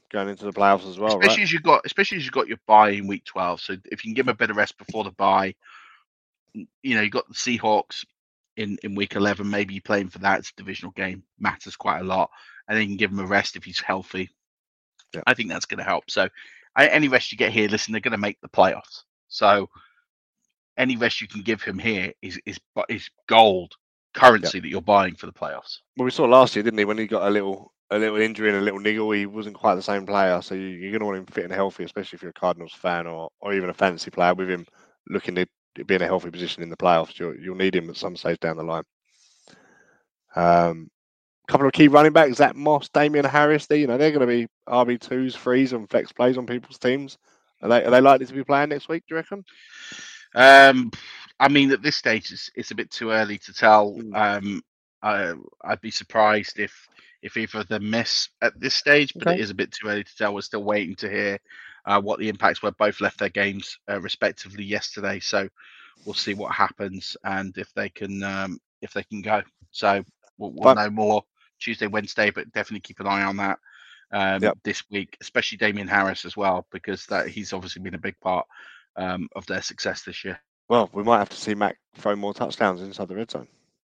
going into the playoffs as well, especially right? as you got, especially as you got your bye in week twelve. So if you can give him a bit of rest before the bye, you know, you got the Seahawks in, in week eleven. Maybe you play him for that. It's a divisional game, matters quite a lot, and then you can give him a rest if he's healthy. Yeah. I think that's going to help. So I, any rest you get here, listen, they're going to make the playoffs. So any rest you can give him here is is is gold currency Yeah. that you're buying for the playoffs. Well, we saw last year, didn't he, when he got a little a little injury and a little niggle, he wasn't quite the same player. So you, you're going to want him fit and healthy, especially if you're a Cardinals fan or, or even a fantasy player with him looking to be in a healthy position in the playoffs. You'll, you'll need him at some stage down the line. Um, couple of key running backs, Zach Moss, Damian Harris. They, you know, they're going to be R B twos, threes, and flex plays on people's teams. Are they are they likely to be playing next week? Do you reckon? Um, I mean, at this stage, it's, it's a bit too early to tell. Um, I, I'd be surprised if if either of them miss at this stage, but Okay. it is a bit too early to tell. We're still waiting to hear uh, what the impacts were. Both left their games uh, respectively yesterday, so we'll see what happens and if they can um, if they can go. So we'll, we'll know more Tuesday, Wednesday, but definitely keep an eye on that um, Yep. this week, especially Damian Harris as well, because that he's obviously been a big part um, of their success this year. Well, we might have to see Mac throw more touchdowns inside the red zone.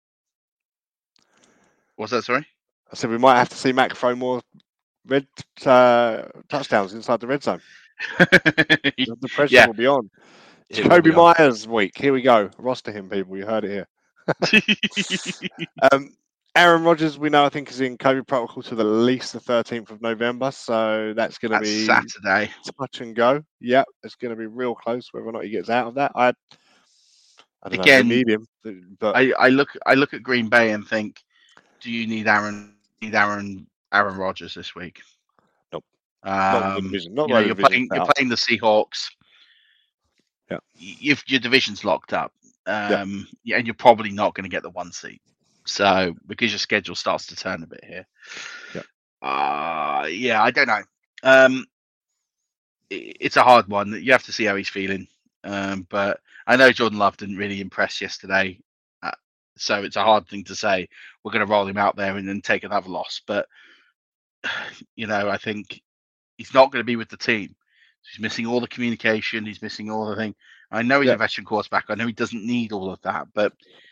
What's that, sorry? I said we might have to see Mac throw more red uh, touchdowns inside the red zone. the, the pressure Yeah. will be on. It will Jacoby be on. Myers week. Here we go. Roster him, people. You heard it here. um, Aaron Rodgers, we know, I think, is in COVID protocol to the least the thirteenth of November. So that's going to That's be Saturday. touch and go. Yep, it's going to be real close whether or not he gets out of that. I, I don't Again, know. They need him, but I, I look I look at Green Bay and think, do you need Aaron need Aaron Aaron Rodgers this week? Nope. Not in the Um, division. Not you know, where the you're division's playing you're set up. playing the Seahawks. Yeah. If your division's locked up, um, yeah, and you're probably not going to get the one seed. So because your schedule starts to turn a bit here. Yeah. Uh yeah, I don't know. Um, it, it's a hard one. You have to see how he's feeling. Um, but I know Jordan Love didn't really impress yesterday, uh, so it's a hard thing to say. We're going to roll him out there and then take another loss. But you know, I think he's not going to be with the team. He's missing all the communication. He's missing all the thing. I know he's Yeah. a veteran quarterback. I know he doesn't need all of that, but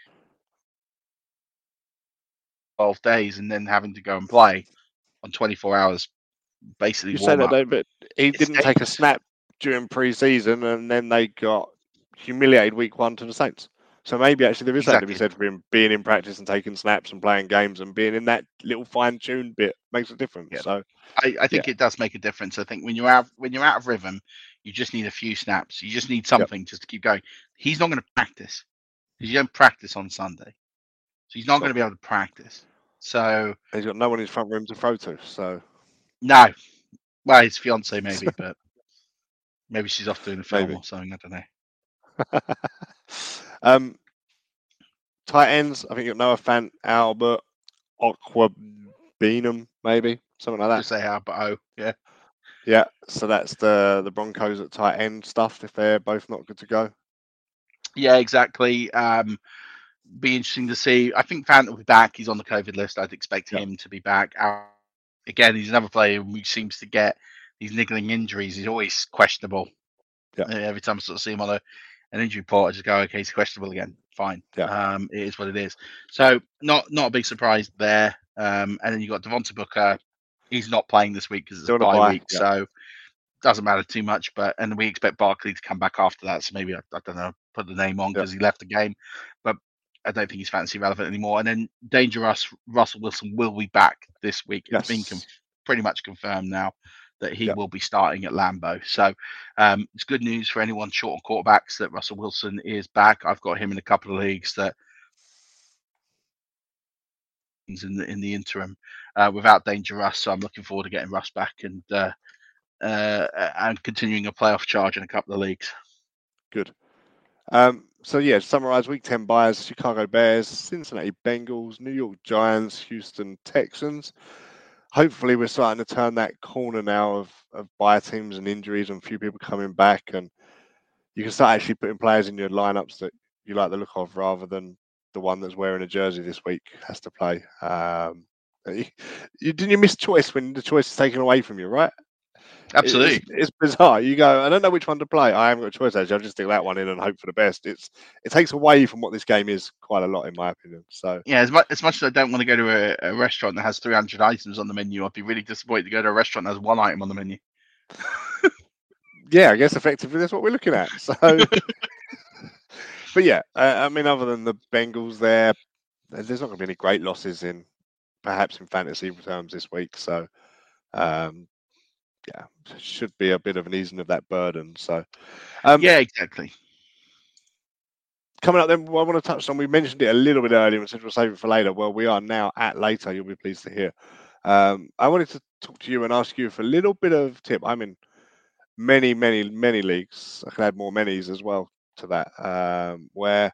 twelve days and then having to go and play on twenty-four hours, basically You say warm that, up. though, but he It didn't take a stinks. snap during pre-season, and then they got humiliated week one to the Saints. So maybe actually there is something to be Exactly. said for him being in practice and taking snaps and playing games and being in that little fine-tuned bit makes a difference. Yeah. So I, I think it does make a difference. I think when you're out when you're out of rhythm, you just need a few snaps. You just need something just to keep going. He's not going to practice because you don't practice on Sunday, so he's not going to be able to practice. So he's got no one in his front room to throw to. So no, well, his fiance maybe, but maybe she's off doing a film Maybe. or something. I don't know. um, tight ends, I think you've got Noah Fant, Albert, Aqua Beanham, maybe something like that. Just say how, but oh, yeah. Yeah, so that's the the Broncos at tight end stuff if they're both not good to go. Yeah, exactly. Um, be interesting to see. I think Fant will be back. He's on the COVID list. I'd expect Yep. him to be back. Uh, again, he's another player who seems to get these niggling injuries. He's always questionable. Yep. Uh, Every time I sort of see him on a, an injury report, I just go, okay, he's questionable again. Fine. Yeah. Um, it is what it is. So not not a big surprise there. Um, and then you got Devonta Booker. He's not playing this week because it's Still a on a bye bye, week, yeah. so doesn't matter too much. But and we expect Barkley to come back after that. So maybe I, I don't know, put the name on because he left the game, but I don't think he's fantasy relevant anymore. And then Dangerous Russell Wilson will be back this week. It's been Yes. com- pretty much confirmed now that he Yep. will be starting at Lambeau. So um, it's good news for anyone short on quarterbacks that Russell Wilson is back. I've got him in a couple of leagues that in the in the interim uh, without Danger Russ. So I'm looking forward to getting Russ back and uh, uh, and continuing a playoff charge in a couple of leagues. Good. Um, so yeah, to summarize week ten buys: Chicago Bears, Cincinnati Bengals, New York Giants, Houston Texans. Hopefully we're starting to turn that corner now of, of buy teams and injuries and a few people coming back, and you can start actually putting players in your lineups that you like the look of rather than the one that's wearing a jersey this week has to play. Um, you, you didn't you miss choice when the choice is taken away from you, right? Absolutely. It's, it's bizarre. You go, I don't know which one to play. I haven't got a choice, actually. I'll just stick that one in and hope for the best. It's It takes away from what this game is quite a lot, in my opinion. So yeah, as much, as much as I don't want to go to a, a restaurant that has three hundred items on the menu, I'd be really disappointed to go to a restaurant that has one item on the menu. yeah, I guess effectively that's what we're looking at. So, but yeah, uh, I mean, other than the Bengals there, there's not going to be any great losses in perhaps in fantasy terms this week. So, um, yeah, should be a bit of an easing of that burden. So, um, yeah, exactly. Coming up then, what I want to touch on, we mentioned it a little bit earlier and said we'll save it for later. Well, we are now at later, you'll be pleased to hear. Um, I wanted to talk to you and ask you for a little bit of tip. I'm in many, many, many leagues. I can add more manys as well to that, um, where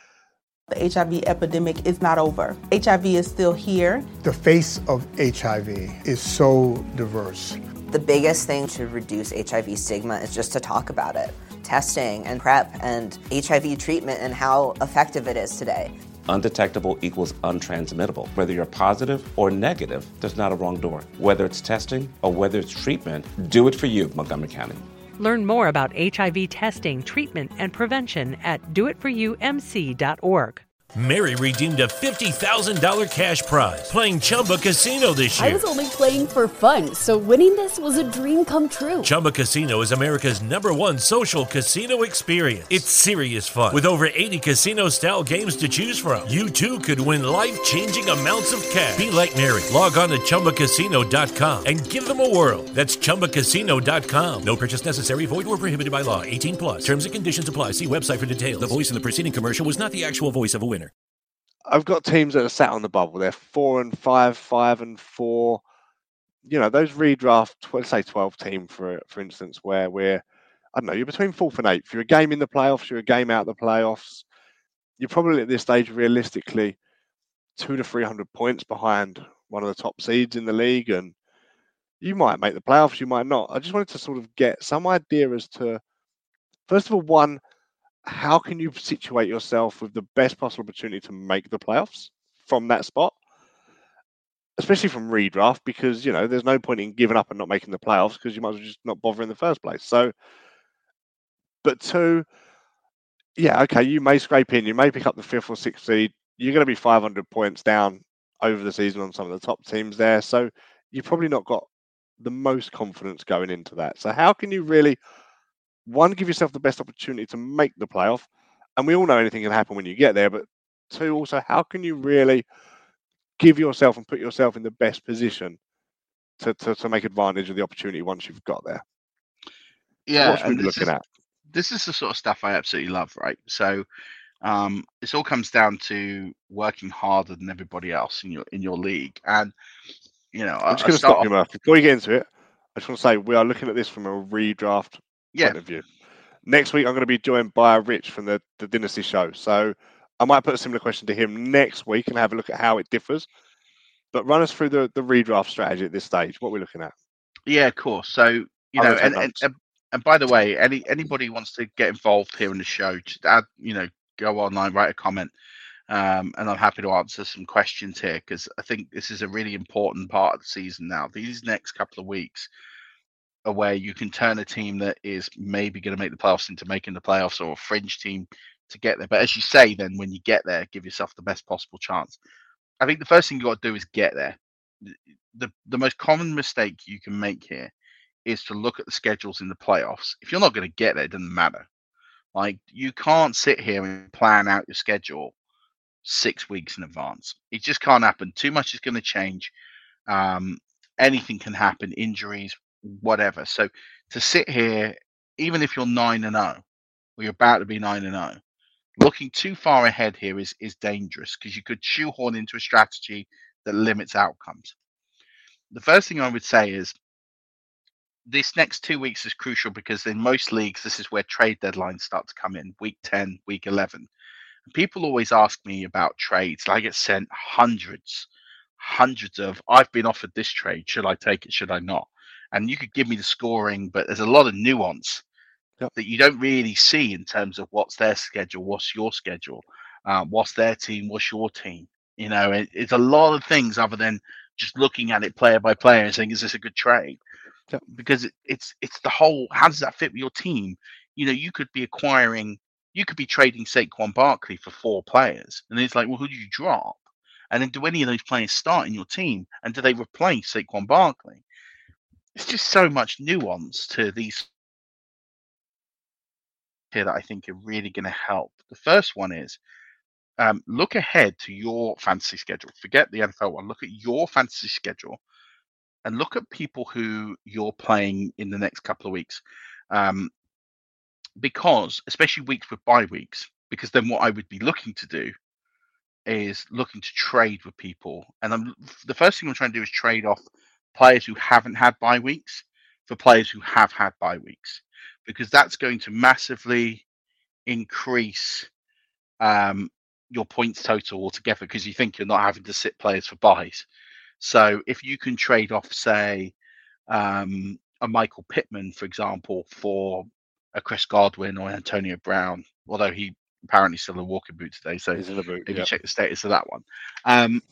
the H I V epidemic is not over. H I V is still here. The face of H I V is so diverse. The biggest thing to reduce H I V stigma is just to talk about it. Testing and PrEP and H I V treatment and how effective it is today. Undetectable equals untransmittable. Whether you're positive or negative, there's not a wrong door. Whether it's testing or whether it's treatment, do it for you, Montgomery County. Learn more about H I V testing, treatment, and prevention at do it for you M C dot org. Mary redeemed a fifty thousand dollars cash prize playing Chumba Casino this year. I was only playing for fun, so winning this was a dream come true. Chumba Casino is America's number one social casino experience. It's serious fun. With over eighty casino-style games to choose from, you too could win life-changing amounts of cash. Be like Mary. Log on to Chumba Casino dot com and give them a whirl. That's Chumba Casino dot com. No purchase necessary. Void or prohibited by law. eighteen plus. Terms and conditions apply. See website for details. The voice in the preceding commercial was not the actual voice of a winner. I've got teams that are sat on the bubble. They're four and five, five and four. You know, those redraft, let's say twelve team, for for instance, where we're, I don't know, you're between fourth and eighth. You're a game in the playoffs, you're a game out of the playoffs. You're probably at this stage, realistically, two to three hundred points behind one of the top seeds in the league, and you might make the playoffs, you might not. I just wanted to sort of get some idea as to, first of all, one, how can you situate yourself with the best possible opportunity to make the playoffs from that spot, especially from redraft, because, you know, there's no point in giving up and not making the playoffs because you might as well just not bother in the first place. So, but two, yeah, okay, you may scrape in, you may pick up the fifth or sixth seed. You're going to be five hundred points down over the season on some of the top teams there. So you've probably not got the most confidence going into that. So how can you really, one, give yourself the best opportunity to make the playoff? And we all know anything can happen when you get there. But two, also, how can you really give yourself and put yourself in the best position to, to, to make advantage of the opportunity once you've got there? Yeah. What should we be looking is, at? This is the sort of stuff I absolutely love, right? So um, this all comes down to working harder than everybody else in your in your league. And, you know, I'm just going to stop you, Murph. Before you get into it, I just want to say we are looking at this from a redraft yeah. point of view. Next week, I'm going to be joined by Rich from the, the Dynasty Show. So I might put a similar question to him next week and have a look at how it differs. But run us through the, the redraft strategy at this stage. What we're looking at. Yeah, of course. So, you know, and, and, and and by the way, any anybody who wants to get involved here in the show, just add, you know, go online, write a comment. Um, and I'm happy to answer some questions here because I think this is a really important part of the season now. These next couple of weeks are where you can turn a team that is maybe going to make the playoffs into making the playoffs, or a fringe team to get there. But as you say, then when you get there, give yourself the best possible chance. I think the first thing you got to do is get there. The the most common mistake you can make here is to look at the schedules in the playoffs. If you're not going to get there, it doesn't matter. Like, you can't sit here and plan out your schedule six weeks in advance. It just can't happen. Too much is going to change. Um, anything can happen, injuries, whatever. So to sit here, even if you're nine and oh, or you're about to be nine and oh, looking too far ahead here is is dangerous because you could shoehorn into a strategy that limits outcomes. The first thing I would say is this next two weeks is crucial because in most leagues, this is where trade deadlines start to come in, week ten, week eleven. And people always ask me about trades. I get sent hundreds, hundreds of, I've been offered this trade. Should I take it? Should I not? And you could give me the scoring, but there's a lot of nuance yep. that you don't really see in terms of what's their schedule, what's your schedule, uh, what's their team, what's your team. You know, it, it's a lot of things other than just looking at it player by player and saying, is this a good trade? Yep. Because it, it's it's the whole, how does that fit with your team? You know, you could be acquiring, you could be trading Saquon Barkley for four players, and it's like, well, who do you drop? And then do any of those players start in your team, and do they replace Saquon Barkley? It's just so much nuance to these here that I think are really going to help. The first one is um, look ahead to your fantasy schedule. Forget the N F L one. Look at your fantasy schedule and look at people who you're playing in the next couple of weeks. Um, because, especially weeks with bye weeks, because then what I would be looking to do is looking to trade with people. And I'm, the first thing I'm trying to do is trade off players who haven't had bye weeks for players who have had bye weeks, because that's going to massively increase um, your points total altogether, because you think you're not having to sit players for buys. So if you can trade off, say, um, a Michael Pittman, for example, for a Chris Godwin or Antonio Brown, although he apparently still in a walking boot today, so He's in a boot, maybe yeah. check the status of that one. Um,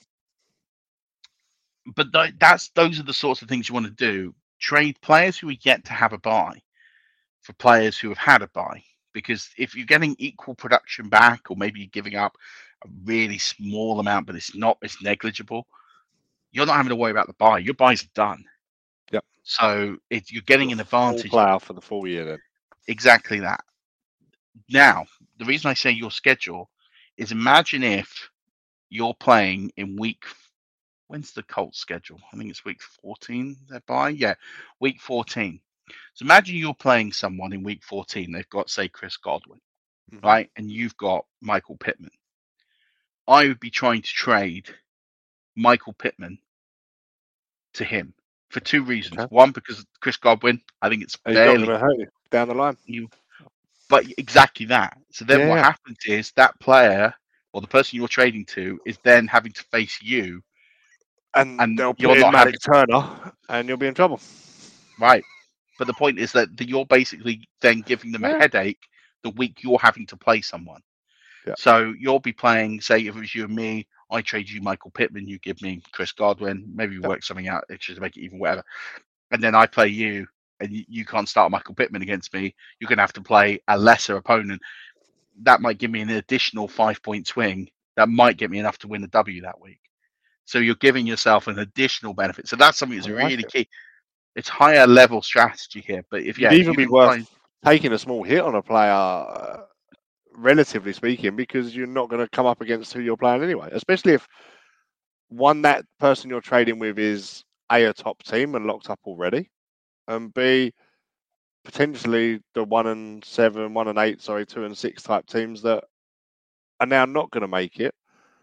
but th- that's those are the sorts of things you want to do. Trade players who are yet to have a bye for players who have had a bye, because if you're getting equal production back, or maybe you're giving up a really small amount, but it's not, it's negligible, you're not having to worry about the bye. Your buys are done. Yep. So it, you're getting an advantage. Full player for the full year then. Exactly that. Now, the reason I say your schedule is, imagine if you're playing in week, when's the Colts schedule? I think it's week fourteen, they're bye. Yeah, week fourteen. So imagine you're playing someone in week fourteen. They've got, say, Chris Godwin, mm-hmm. right? And you've got Michael Pittman. I would be trying to trade Michael Pittman to him for two reasons. Okay. One, because Chris Godwin, I think it's He's barely not gonna hurt you down the line. You, but exactly that. So then yeah. what happens is that player or the person you're trading to is then having to face you, and, and they'll you're not having Turner, and you'll be in trouble. Right. But the point is that you're basically then giving them yeah. a headache the week you're having to play someone. Yeah. So you'll be playing, say, if it was you and me, I trade you Michael Pittman, you give me Chris Godwin, maybe we yeah. work something out extra to make it even whatever. And then I play you, and you, you can't start Michael Pittman against me. You're going to have to play a lesser opponent. That might give me an additional five-point swing. That might get me enough to win the W that week. So you're giving yourself an additional benefit. So that's something that's like really it. key. It's higher level strategy here. But if yeah, it'd even you be worth find... taking a small hit on a player, uh, relatively speaking, because you're not going to come up against who you're playing anyway. Especially if one, that person you're trading with is A, a top team and locked up already, and B, potentially the one and seven, one and eight, sorry, two and six type teams that are now not going to make it.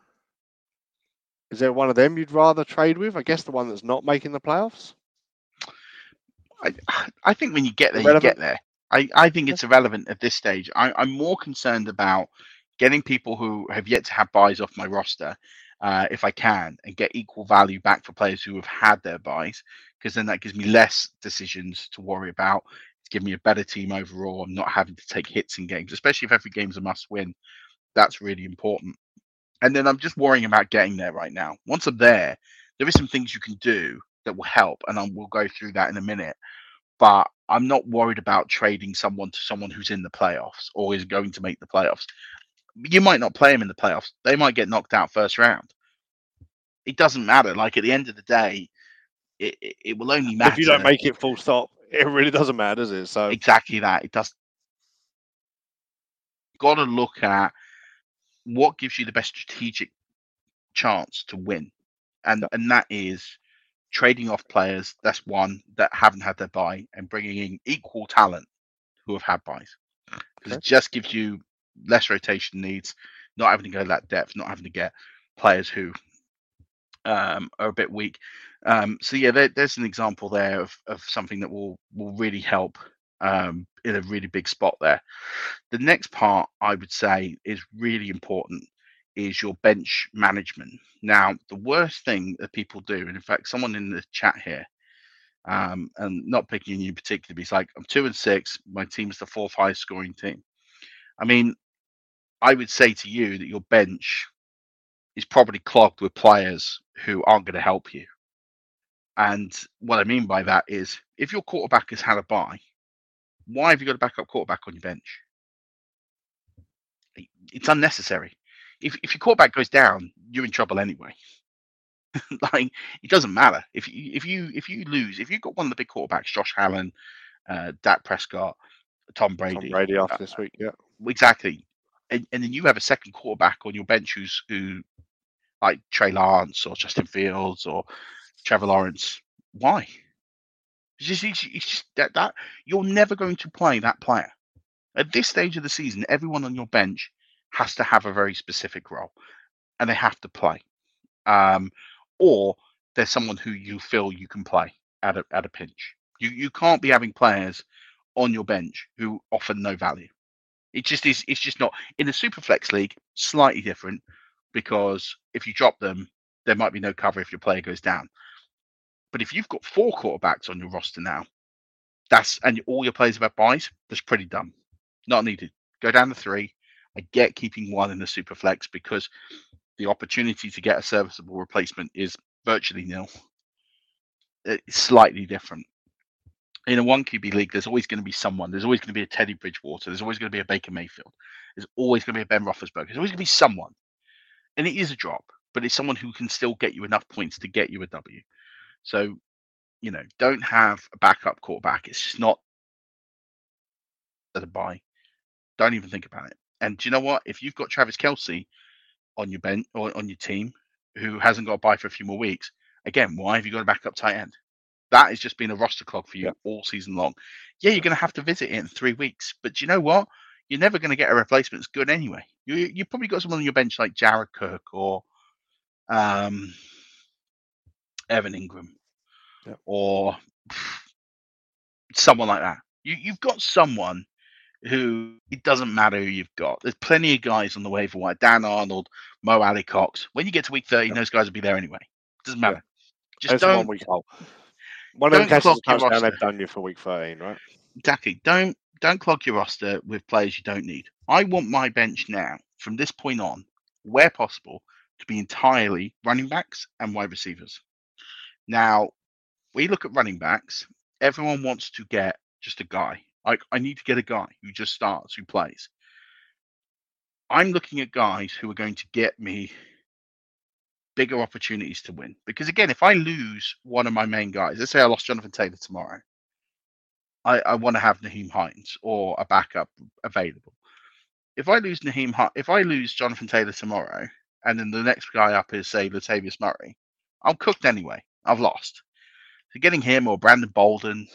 Is there one of them you'd rather trade with? I guess the one that's not making the playoffs. I, I think when you get there, irrelevant? you get there. I, I think it's irrelevant at this stage. I, I'm more concerned about getting people who have yet to have buys off my roster, uh, if I can, and get equal value back for players who have had their buys, because then that gives me less decisions to worry about. It's giving me a better team overall. I'm not having to take hits in games, especially if every game's a must win. That's really important. And then I'm just worrying about getting there right now. Once I'm there, there is some things you can do that will help, and I will go through that in a minute. But I'm not worried about trading someone to someone who's in the playoffs or is going to make the playoffs. You might not play them in the playoffs. They might get knocked out first round. It doesn't matter. Like, at the end of the day, it, it, it will only matter. If you don't make it full stop, it really doesn't matter, does it? So exactly that. It does. You've got to look at what gives you the best strategic chance to win. And yeah. and that is trading off players, that's one, that haven't had their bye, and bringing in equal talent who have had buys. Because okay. it just gives you less rotation needs, not having to go that depth, not having to get players who um, are a bit weak. Um, so yeah, there, there's an example there of, of something that will, will really help um, in a really big spot there. The next part, I would say, is really important, is your bench management. Now, the worst thing that people do, and in fact, someone in the chat here, um, and not picking you particularly, he's like, I'm two and six, my team's the fourth highest scoring team. I mean, I would say to you that your bench is probably clogged with players who aren't going to help you. And what I mean by that is, if your quarterback has had a bye, why have you got a backup quarterback on your bench? It's unnecessary. If if your quarterback goes down, you're in trouble anyway. Like, it doesn't matter if you if you if you lose. If you've got one of the big quarterbacks, Josh Allen, uh, Dak Prescott, Tom Brady, Tom Brady after uh, this week, yeah, exactly. And, and then you have a second quarterback on your bench who's who, like Trey Lance or Justin Fields or Trevor Lawrence. Why? It's just, it's, it's just that, that you're never going to play that player. At this stage of the season, everyone on your bench has to have a very specific role, and they have to play. Um, or there's someone who you feel you can play at a at a pinch. You you can't be having players on your bench who offer no value. It just is. It's just not in the Superflex league. Slightly different, because if you drop them, there might be no cover if your player goes down. But if you've got four quarterbacks on your roster now, that's and all your players have had buys, that's pretty dumb. Not needed. Go down to three. I get keeping one in the Superflex because the opportunity to get a serviceable replacement is virtually nil. It's slightly different. In a one Q B league, there's always going to be someone. There's always going to be a Teddy Bridgewater. There's always going to be a Baker Mayfield. There's always going to be a Ben Roethlisberger. There's always going to be someone. And it is a drop, but it's someone who can still get you enough points to get you a W. So, you know, don't have a backup quarterback. It's just not at a buy. Don't even think about it. And do you know what? If you've got Travis Kelce on your bench or on your team who hasn't got a buy for a few more weeks, again, why have you got a backup tight end? That has just been a roster clog for you yeah. all season long. Yeah, you're going to have to visit it in three weeks. But do you know what? You're never going to get a replacement that's good anyway. You you probably got someone on your bench like Jared Cook or um, Evan Ingram yeah. or someone like that. You you've got someone who it doesn't matter who you've got. There's plenty of guys on the waiver wire. Dan Arnold, Mo Alley Cox. When you get to week thirteen, yeah. those guys will be there anyway. Doesn't matter. Yeah. Just That's don't. One week old. One of them catches a touchdown, they've done you for week thirteen, right? Exactly. Don't don't clog your roster with players you don't need. I want my bench now, from this point on, where possible, to be entirely running backs and wide receivers. Now, we look at running backs. Everyone wants to get just a guy. Like, I need to get a guy who just starts, who plays. I'm looking at guys who are going to get me bigger opportunities to win. Because again, if I lose one of my main guys, let's say I lost Jonathan Taylor tomorrow, I, I want to have Naheem Hines or a backup available. If I lose Naheem, if I lose Jonathan Taylor tomorrow, and then the next guy up is say Latavius Murray, I'm cooked anyway. I've lost. So getting him or Brandon Bolden,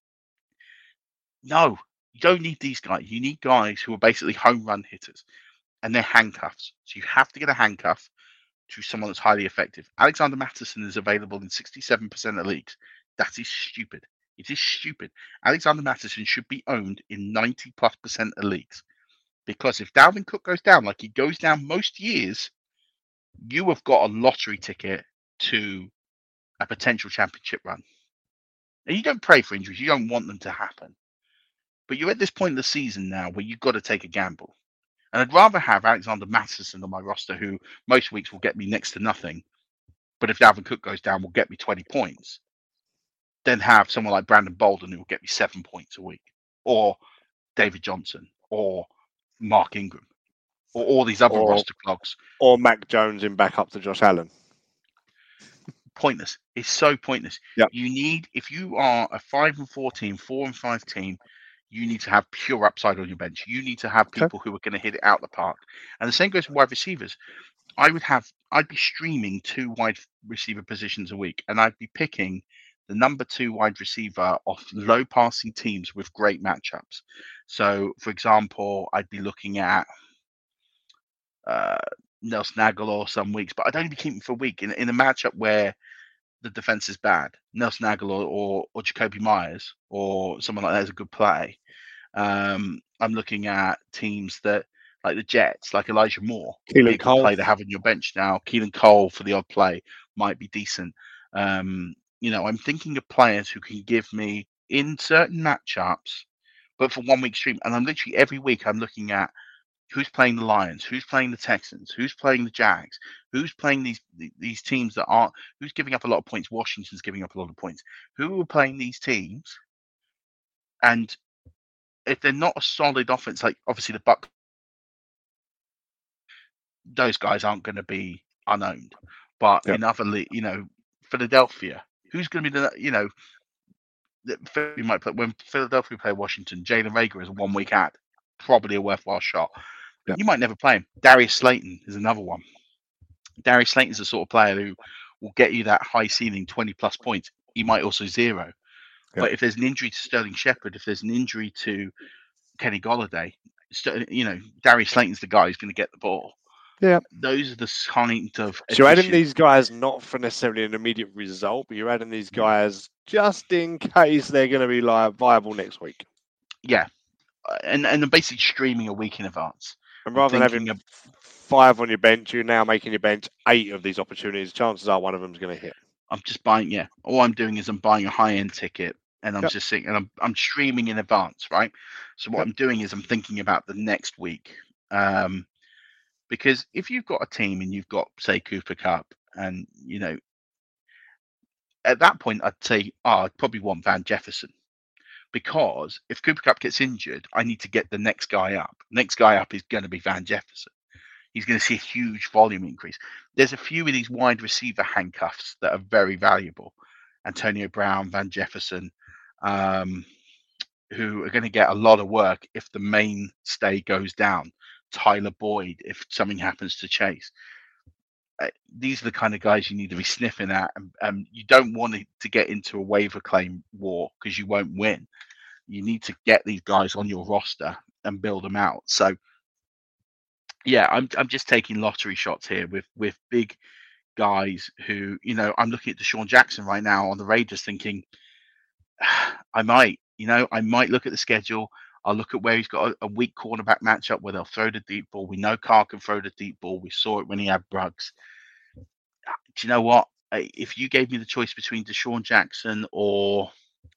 no, you don't need these guys. You need guys who are basically home run hitters, and they're handcuffs. So you have to get a handcuff to someone that's highly effective. Alexander Mattison is available in sixty-seven percent of leagues. That is stupid. It is stupid. Alexander Mattison should be owned in ninety plus percent of leagues. Because if Dalvin Cook goes down, like he goes down most years, you have got a lottery ticket to a potential championship run. And you don't pray for injuries. You don't want them to happen. But you're at this point in the season now where you've got to take a gamble. And I'd rather have Alexander Mattison on my roster, who most weeks will get me next to nothing. But if Dalvin Cook goes down, will get me twenty points. Then have someone like Brandon Bolden who will get me seven points a week. Or David Johnson. Or Mark Ingram. Or all these other or, roster clogs. Or Mac Jones in backup to Josh Allen. Pointless. It's so pointless. Yep. You need, if you are a five and four team, four and five team, you need to have pure upside on your bench. You need to have people okay. who are going to hit it out the park. And the same goes for wide receivers. I would have, I'd be streaming two wide receiver positions a week, and I'd be picking the number two wide receiver off low passing teams with great matchups. So, for example, I'd be looking at uh, Nelson Aguilar some weeks, but I'd only be keeping for a week in, in a matchup where the defense is bad. Nelson Aguilar or, or Jacoby Myers or someone like that is a good play. Um, I'm looking at teams that, like the Jets, like Elijah Moore, Keelan Cole, play to have on your bench now. Keelan Cole for the odd play might be decent. Um, you know, I'm thinking of players who can give me in certain matchups, but for one week stream. And I'm literally every week I'm looking at Who's playing the Lions? Who's playing the Texans? Who's playing the Jags? Who's playing these these teams that aren't? Who's giving up a lot of points? Washington's giving up a lot of points. Who are playing these teams? And if they're not a solid offense, like obviously the Buck, those guys aren't going to be unowned. But Yep. in other, le- you know, Philadelphia, who's going to be the, you know, you might play when Philadelphia play Washington. Jalen Reagor is a one week ad, probably a worthwhile shot. Yep. You might never play him. Darius Slayton is another one. Darius Slayton is the sort of player who will get you that high ceiling twenty plus points. He might also zero. Yep. But if there's an injury to Sterling Shepard, if there's an injury to Kenny Golladay, you know, Darius Slayton's the guy who's going to get the ball. Yeah. Those are the kind of. So you're adding addition- these guys not for necessarily an immediate result, but you're adding these guys just in case they're going to be like viable next week. Yeah. Uh, And and basically streaming a week in advance. And rather than having Thinking of- five on your bench, you're now making your bench eight of these opportunities. Chances are one of them's going to hit. I'm just buying, yeah. All I'm doing is I'm buying a high end ticket, and I'm Yep. just saying, and I'm I'm streaming in advance, right? So what Yep. I'm doing is I'm thinking about the next week, um, because if you've got a team and you've got say Cooper Cup, and you know, at that point I'd say, oh, I'd probably want Van Jefferson, because if Cooper Cup gets injured, I need to get the next guy up. Next guy up is going to be Van Jefferson. He's going to see a huge volume increase. There's a few of these wide receiver handcuffs that are very valuable. Antonio Brown, Van Jefferson, um, who are going to get a lot of work if the mainstay goes down. Tyler Boyd, if something happens to Chase. Uh, these are the kind of guys you need to be sniffing at. And um, you don't want it to get into a waiver claim war because you won't win. You need to get these guys on your roster and build them out. So, yeah, I'm I'm just taking lottery shots here with with big guys who, you know, I'm looking at Deshaun Jackson right now on the Raiders thinking, I might, you know, I might look at the schedule. I'll look at where he's got a, a weak cornerback matchup where they'll throw the deep ball. We know Carr can throw the deep ball. We saw it when he had Bruggs. Do you know what? If you gave me the choice between Deshaun Jackson or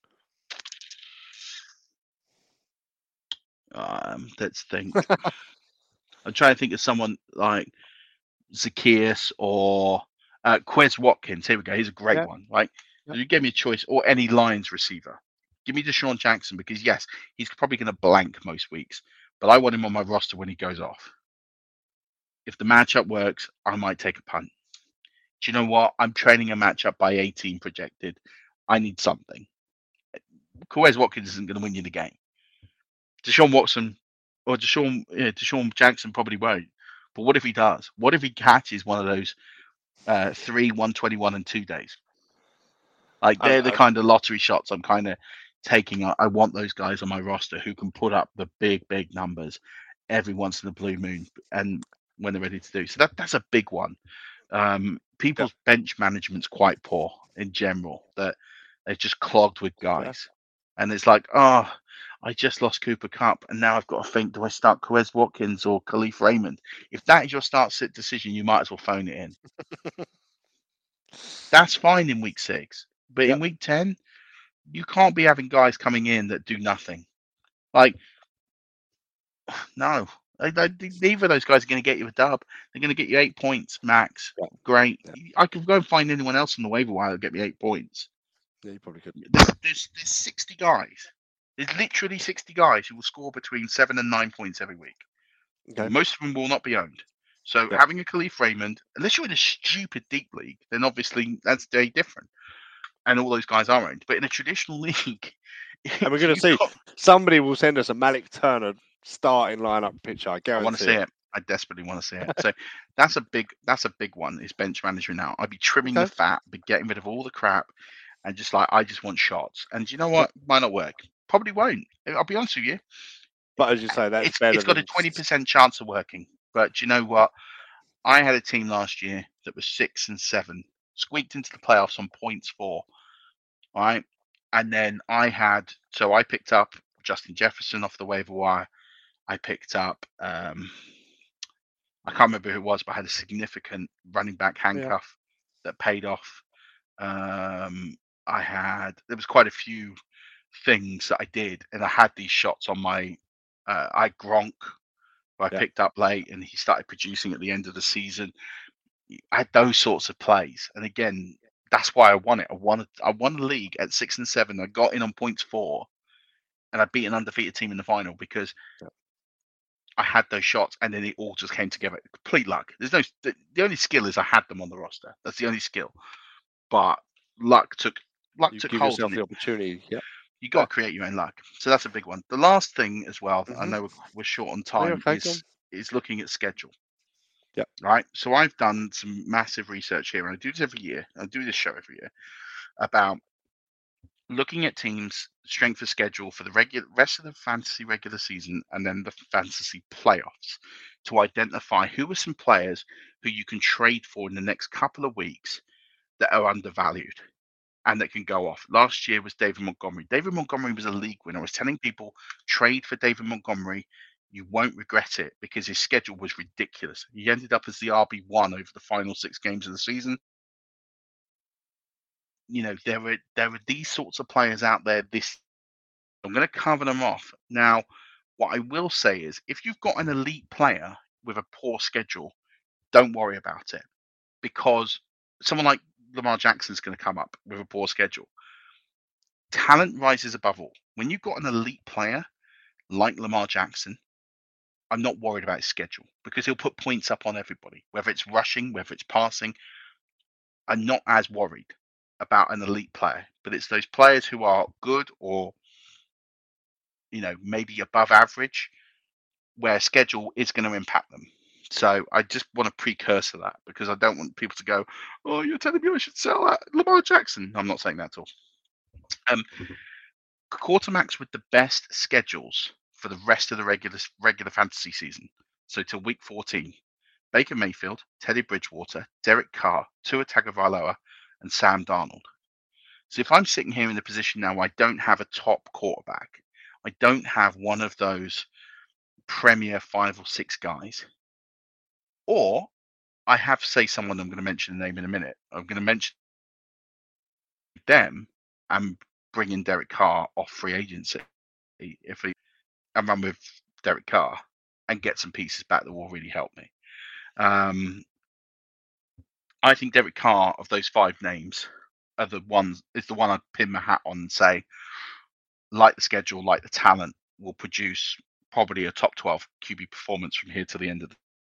um, let's think. I'm trying to think of someone like Zacchaeus or uh, Quez Watkins. Here we go. He's a great Yeah. one, right? Yeah. So you gave me a choice, or any Lions receiver. Give me Deshaun Jackson because, yes, he's probably going to blank most weeks, but I want him on my roster when he goes off. If the matchup works, I might take a punt. Do you know what? I'm training a matchup by eighteen projected. I need something. Quez Watkins isn't going to win you the game. Deshaun Watson or Deshaun, yeah, Deshaun Jackson probably won't. But what if he does? What if he catches one of those uh, three, one twenty-one, and two days? Like they're I- the I- kind of lottery shots I'm kind of taking. I I want those guys on my roster who can put up the big, big numbers every once in a blue moon, and when they're ready to do. So that that's a big one. Um, people's bench management's quite poor in general. That they're just clogged with guys, and it's like, oh, I just lost Cooper Cup, and now I've got to think: do I start Quez Watkins or Khalif Raymond? If that is your start sit decision, you might as well phone it in. That's fine in week six, but Yep. in week ten, you can't be having guys coming in that do nothing. Like, no, they, they, neither of those guys are going to get you a dub. They're going to get you eight points max. Yeah. Great. I could go and find anyone else on the waiver wire that get me eight points. Yeah, you probably could. There's, there's, there's sixty guys. There's literally sixty guys who will score between seven and nine points every week. Okay. Most of them will not be owned. So Yeah. having a Khalif Raymond, unless you're in a stupid deep league, then obviously that's very different. And all those guys are owned. But in a traditional league, And we're going to you've see got- somebody will send us a Malik Turner starting lineup picture. I I guarantee. want to see it. I desperately want to see it. So that's a big that's a big one. Is bench management now. I'd be trimming the Okay. fat, be getting rid of all the crap, and just like I just want shots. And do you know what? Might not work. Probably won't. I'll be honest with you. But as you say, that's It's, better. it's got a than- twenty percent chance of working. But do you know what? I had a team last year that was six and seven, squeaked into the playoffs on points four. All right. And then I had, so I picked up Justin Jefferson off the waiver wire. I picked up, um, I can't remember who it was, but I had a significant running back handcuff that paid off. Um, I had, there was quite a few things that I did, and I had these shots on my, uh, I had Gronk, who I Yeah. picked up late, and he started producing at the end of the season. I had those sorts of plays, and again, that's why I won it. I won. I won the league at six and seven. I got in on points four, and I beat an undefeated team in the final because I had those shots, and then it all just came together. Complete luck. There's no. The, the only skill is I had them on the roster. That's the only skill. But luck took luck You took give hold. yourself in the it. opportunity. Yeah. You got to create your own luck. So that's a big one. The last thing as well that I Mhm. know we're, we're short on Yeah, time okay, go on. is is looking at schedule. Yeah. Right. So I've done some massive research here, and I do this every year. I do this show every year about looking at teams' strength of schedule for the regular rest of the fantasy regular season and then the fantasy playoffs to identify who are some players who you can trade for in the next couple of weeks that are undervalued and that can go off. Last year was David Montgomery. David Montgomery was a league winner. I was telling people, trade for David Montgomery. You won't regret it because his schedule was ridiculous. He ended up as the R B one over the final six games of the season. You know, there are there are these sorts of players out there. This I'm going to cover them off. Now, what I will say is, if you've got an elite player with a poor schedule, don't worry about it because someone like Lamar Jackson is going to come up with a poor schedule. Talent rises above all. When you've got an elite player like Lamar Jackson, I'm not worried about his schedule because he'll put points up on everybody, whether it's rushing, whether it's passing. I'm not as worried about an elite player, but it's those players who are good or, you know, maybe above average, where schedule is going to impact them. So I just want to precursor that because I don't want people to go, oh, you're telling me I should sell that Lamar Jackson. I'm not saying that at all. Um, quarterbacks with the best schedules for the rest of the regular regular fantasy season. So to week fourteen, Baker Mayfield, Teddy Bridgewater, Derek Carr, Tua Tagovailoa, and Sam Darnold. So if I'm sitting here in the position now, I don't have a top quarterback. I don't have one of those premier five or six guys. Or I have, say, someone I'm going to mention the name in a minute. I'm going to mention them and bring in Derek Carr off free agency. If he, and run with Derek Carr and get some pieces back that will really help me. Um, I think Derek Carr of those five names are the ones is the one I'd pin my hat on and say, like the schedule, like the talent, will produce probably a top twelve Q B performance from here to the end of the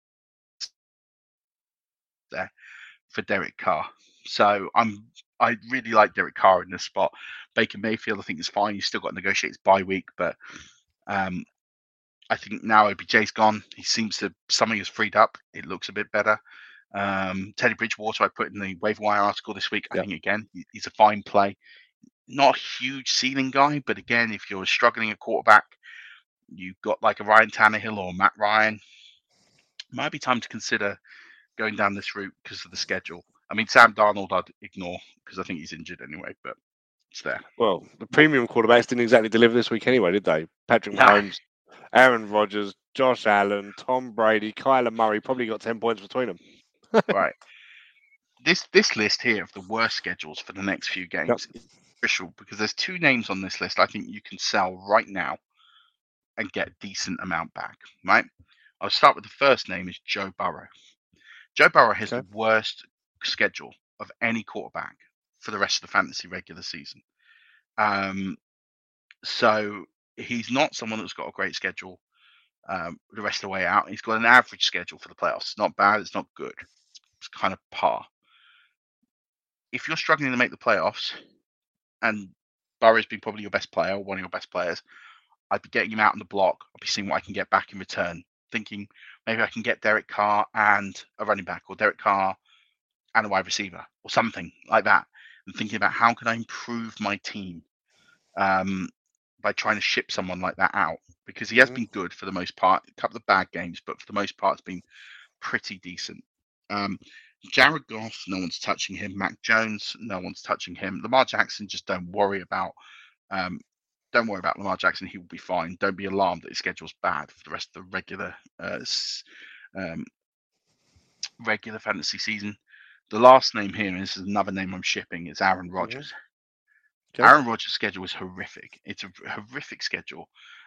there for Derek Carr. So I'm I really like Derek Carr in this spot. Baker Mayfield, I think, is fine. He's still got to negotiate his bye week, but um, I think now O B J's gone. He seems to something has freed up. It looks a bit better. Um, Teddy Bridgewater, I put in the waiver wire article this week. I Yeah. think again he, he's a fine play. Not a huge ceiling guy, but again, if you're struggling at quarterback, you've got like a Ryan Tannehill or Matt Ryan. Might be time to consider going down this route because of the schedule. I mean, Sam Darnold I'd ignore because I think he's injured anyway, but it's there. Well, the premium quarterbacks didn't exactly deliver this week anyway, did they? Patrick No. Mahomes, Aaron Rodgers, Josh Allen, Tom Brady, Kyler Murray probably got ten points between them. Right. This this list here of the worst schedules for the next few games Yep. is official because there's two names on this list I think you can sell right now and get a decent amount back, right? I'll start with the first name is Joe Burrow. Joe Burrow has Okay. the worst schedule of any quarterback for the rest of the fantasy regular season. Um, so he's not someone that's got a great schedule um, the rest of the way out. He's got an average schedule for the playoffs. It's not bad. It's not good. It's kind of par. If you're struggling to make the playoffs, and Burrow's been probably your best player, one of your best players, I'd be getting him out on the block. I'd be seeing what I can get back in return. Thinking maybe I can get Derek Carr and a running back, or Derek Carr and a wide receiver, or something like that. And thinking about how can I improve my team um, by trying to ship someone like that out. Because he has Mhm. been good for the most part. A couple of bad games, but for the most part, it's been pretty decent. Um, Jared Goff, no one's touching him. Mac Jones, no one's touching him. Lamar Jackson, just don't worry about. Um, don't worry about Lamar Jackson. He will be fine. Don't be alarmed that his schedule's bad for the rest of the regular, uh, s- um, regular fantasy season. The last name here, and this is another name I'm shipping, is Aaron Rodgers. Okay. Aaron Rodgers' schedule is horrific. It's a horrific schedule.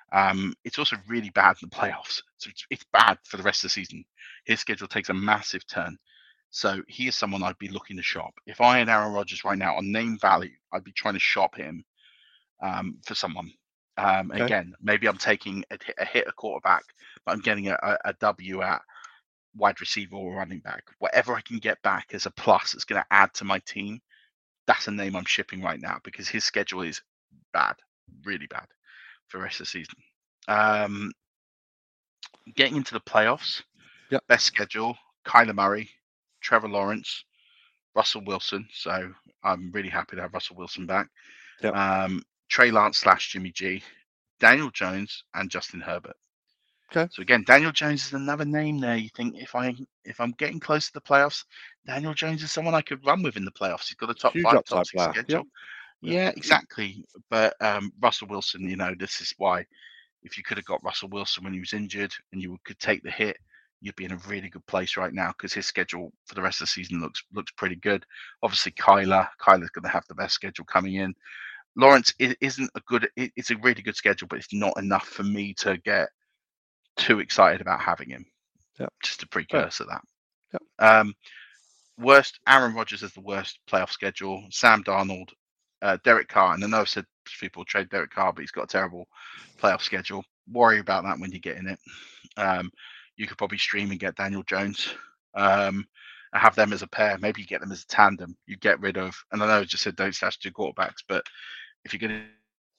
Um, it's also really bad in the playoffs. So it's, it's bad for the rest of the season. His schedule takes a massive turn. So he is someone I'd be looking to shop. If I had Aaron Rodgers right now on name value, I'd be trying to shop him um, for someone. Um, Okay. Again, maybe I'm taking a, a hit at quarterback, but I'm getting a, a, a W at wide receiver or running back. Whatever I can get back as a plus that's going to add to my team, that's a name I'm shipping right now because his schedule is bad, really bad for the rest of the season. Um, getting into the playoffs, Yep. best schedule, Kyler Murray, Trevor Lawrence, Russell Wilson. So I'm really happy to have Russell Wilson back. Yep. Um, Trey Lance slash Jimmy G, Daniel Jones, and Justin Herbert. Okay. So again, Daniel Jones is another name there. You think if I if I'm getting close to the playoffs, Daniel Jones is someone I could run with in the playoffs. He's got a top Huge five, upside top six player. schedule. Yep. Yeah, exactly. But um, Russell Wilson, you know, this is why if you could have got Russell Wilson when he was injured and you could take the hit, you'd be in a really good place right now because his schedule for the rest of the season looks looks pretty good. Obviously, Kyler, Kyler's going to have the best schedule coming in. Lawrence it isn't a good. It, it's a really good schedule, but it's not enough for me to get too excited about having him. Yep. Just a precursor Fair. of Yep. that. Um, worst. Aaron Rodgers has the worst playoff schedule. Sam Darnold, uh, Derek Carr, and I know I've said people trade Derek Carr, but he's got a terrible playoff schedule. Worry about that when you get in it. Um, you could probably stream and get Daniel Jones. Um, and have them as a pair. Maybe you get them as a tandem. You get rid of, and I know I just said don't stash two quarterbacks, but if you're going to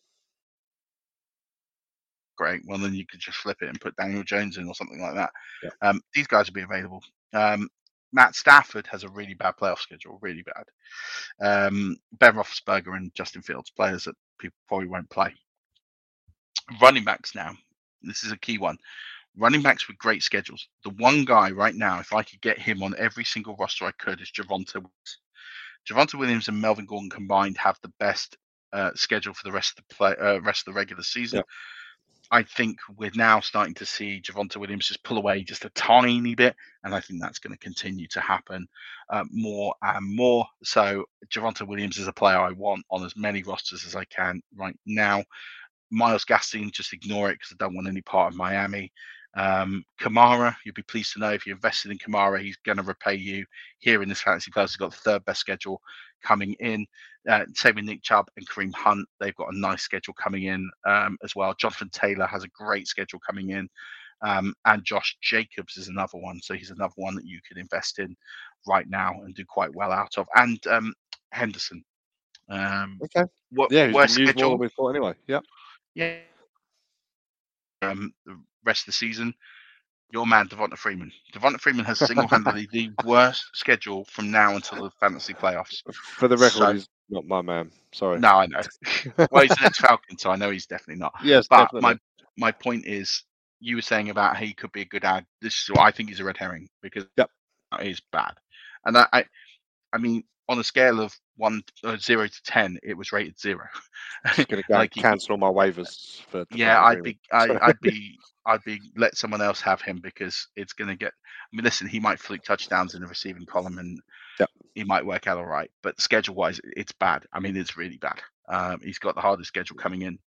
great, well then you could just flip it and put Daniel Jones in or something like that. Yeah. Um, these guys will be available. Um, Matt Stafford has a really bad playoff schedule, really bad. Um, Ben Roethlisberger and Justin Fields, players that people probably won't play. Running backs now. This is a key one. Running backs with great schedules. The one guy right now, if I could get him on every single roster I could, is Javonte Williams. Javonte Williams and Melvin Gordon combined have the best uh, schedule for the rest of the play, uh, rest of the regular season. Yeah. I think we're now starting to see Javonte Williams just pull away just a tiny bit, and I think that's going to continue to happen uh, more and more. So Javonte Williams is a player I want on as many rosters as I can right now. Myles Gaskin, just ignore it because I don't want any part of Miami. Um, Kamara, you'll be pleased to know if you invested in Kamara, he's going to repay you here in this fantasy playoffs. He's got the third best schedule coming in. Uh, same with Nick Chubb and Kareem Hunt. They've got a nice schedule coming in um, as well. Jonathan Taylor has a great schedule coming in. Um, and Josh Jacobs is another one. So he's another one that you can invest in right now and do quite well out of. And um, Henderson. Um, okay. What, yeah, worst used schedule? More than we thought anyway. Yeah. Yeah. Um, the rest of the season, your man Devonta Freeman. Devonta Freeman has single-handedly the worst schedule from now until the fantasy playoffs. For the record, So- he's not my man. Sorry. No, I know. Well, he's the next Falcon, so I know he's definitely not. Yes, But definitely. my my point is, you were saying about he could be a good ad. This is why I think he's a red herring because Yep. that is bad. And I, I, I mean, on a scale of one uh, zero to ten, it was rated zero. Just gonna go Like he- cancel all my waivers for. Yeah, Devonta I'd Freeman. be, I, I'd be, I'd be let someone else have him because it's going to get. I mean, listen, he might fluke touchdowns in the receiving column and Yep. he might work out all right. But schedule wise, it's bad. I mean, it's really bad. Um, he's got the hardest schedule coming in.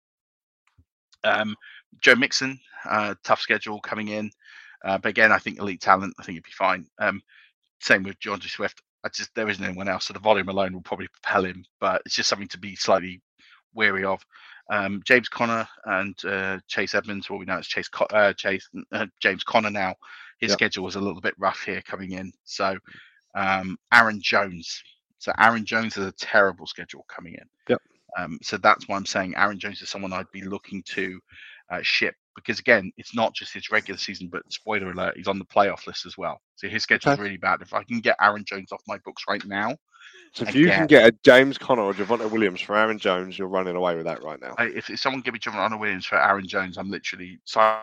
Um, Joe Mixon, uh, tough schedule coming in. Uh, but again, I think elite talent. I think he'd be fine. Um, same with DeAndre Swift. I just there isn't anyone else, so the volume alone will probably propel him. But it's just something to be slightly wary of. Um, James Conner and uh, Chase Edmonds, well, we know it's Chase Co- uh, Chase uh, James Conner now. His Yep. schedule was a little bit rough here coming in. So um, Aaron Jones. So Aaron Jones has a terrible schedule coming in. Yep. Um, so that's why I'm saying Aaron Jones is someone I'd be looking to uh, ship because again, it's not just his regular season, but spoiler alert, he's on the playoff list as well. So his schedule's Okay. really bad. If I can get Aaron Jones off my books right now, So if you again- can get a James Conner or Javonte Williams for Aaron Jones, you're running away with that right now. I, if, if someone give me Javon Williams for Aaron Jones, I'm literally sorry.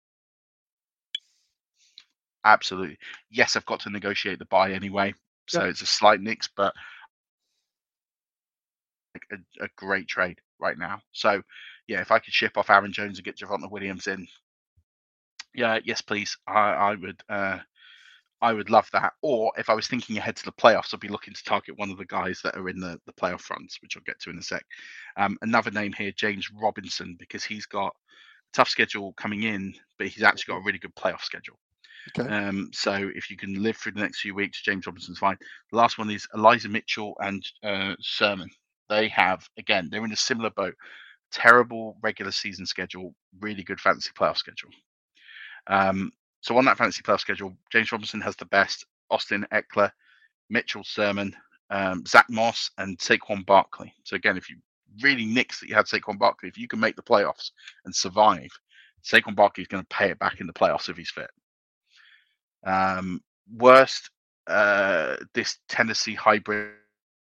Absolutely. Yes, I've got to negotiate the buy anyway. So Yeah. it's a slight nix, but a, a great trade right now. So yeah, if I could ship off Aaron Jones and get Javonte Williams in, yeah, yes, please. I, I would uh I would love that. Or if I was thinking ahead to the playoffs, I'd be looking to target one of the guys that are in the, the playoff fronts, which I'll get to in a sec. Um, another name here, James Robinson, because he's got tough schedule coming in, but he's actually got a really good playoff schedule. Okay. Um, so if you can live through the next few weeks, James Robinson's fine. The last one is Elijah Mitchell and uh, Sermon. They have, again, they're in a similar boat. Terrible regular season schedule, really good fantasy playoff schedule. Um, so on that fantasy playoff schedule, James Robinson has the best. Austin Eckler, Mitchell, Sermon, um, Zach Moss, and Saquon Barkley. So again, if you really nix that you had Saquon Barkley, if you can make the playoffs and survive, Saquon Barkley is going to pay it back in the playoffs if he's fit. Um, worst, uh, this Tennessee hybrid,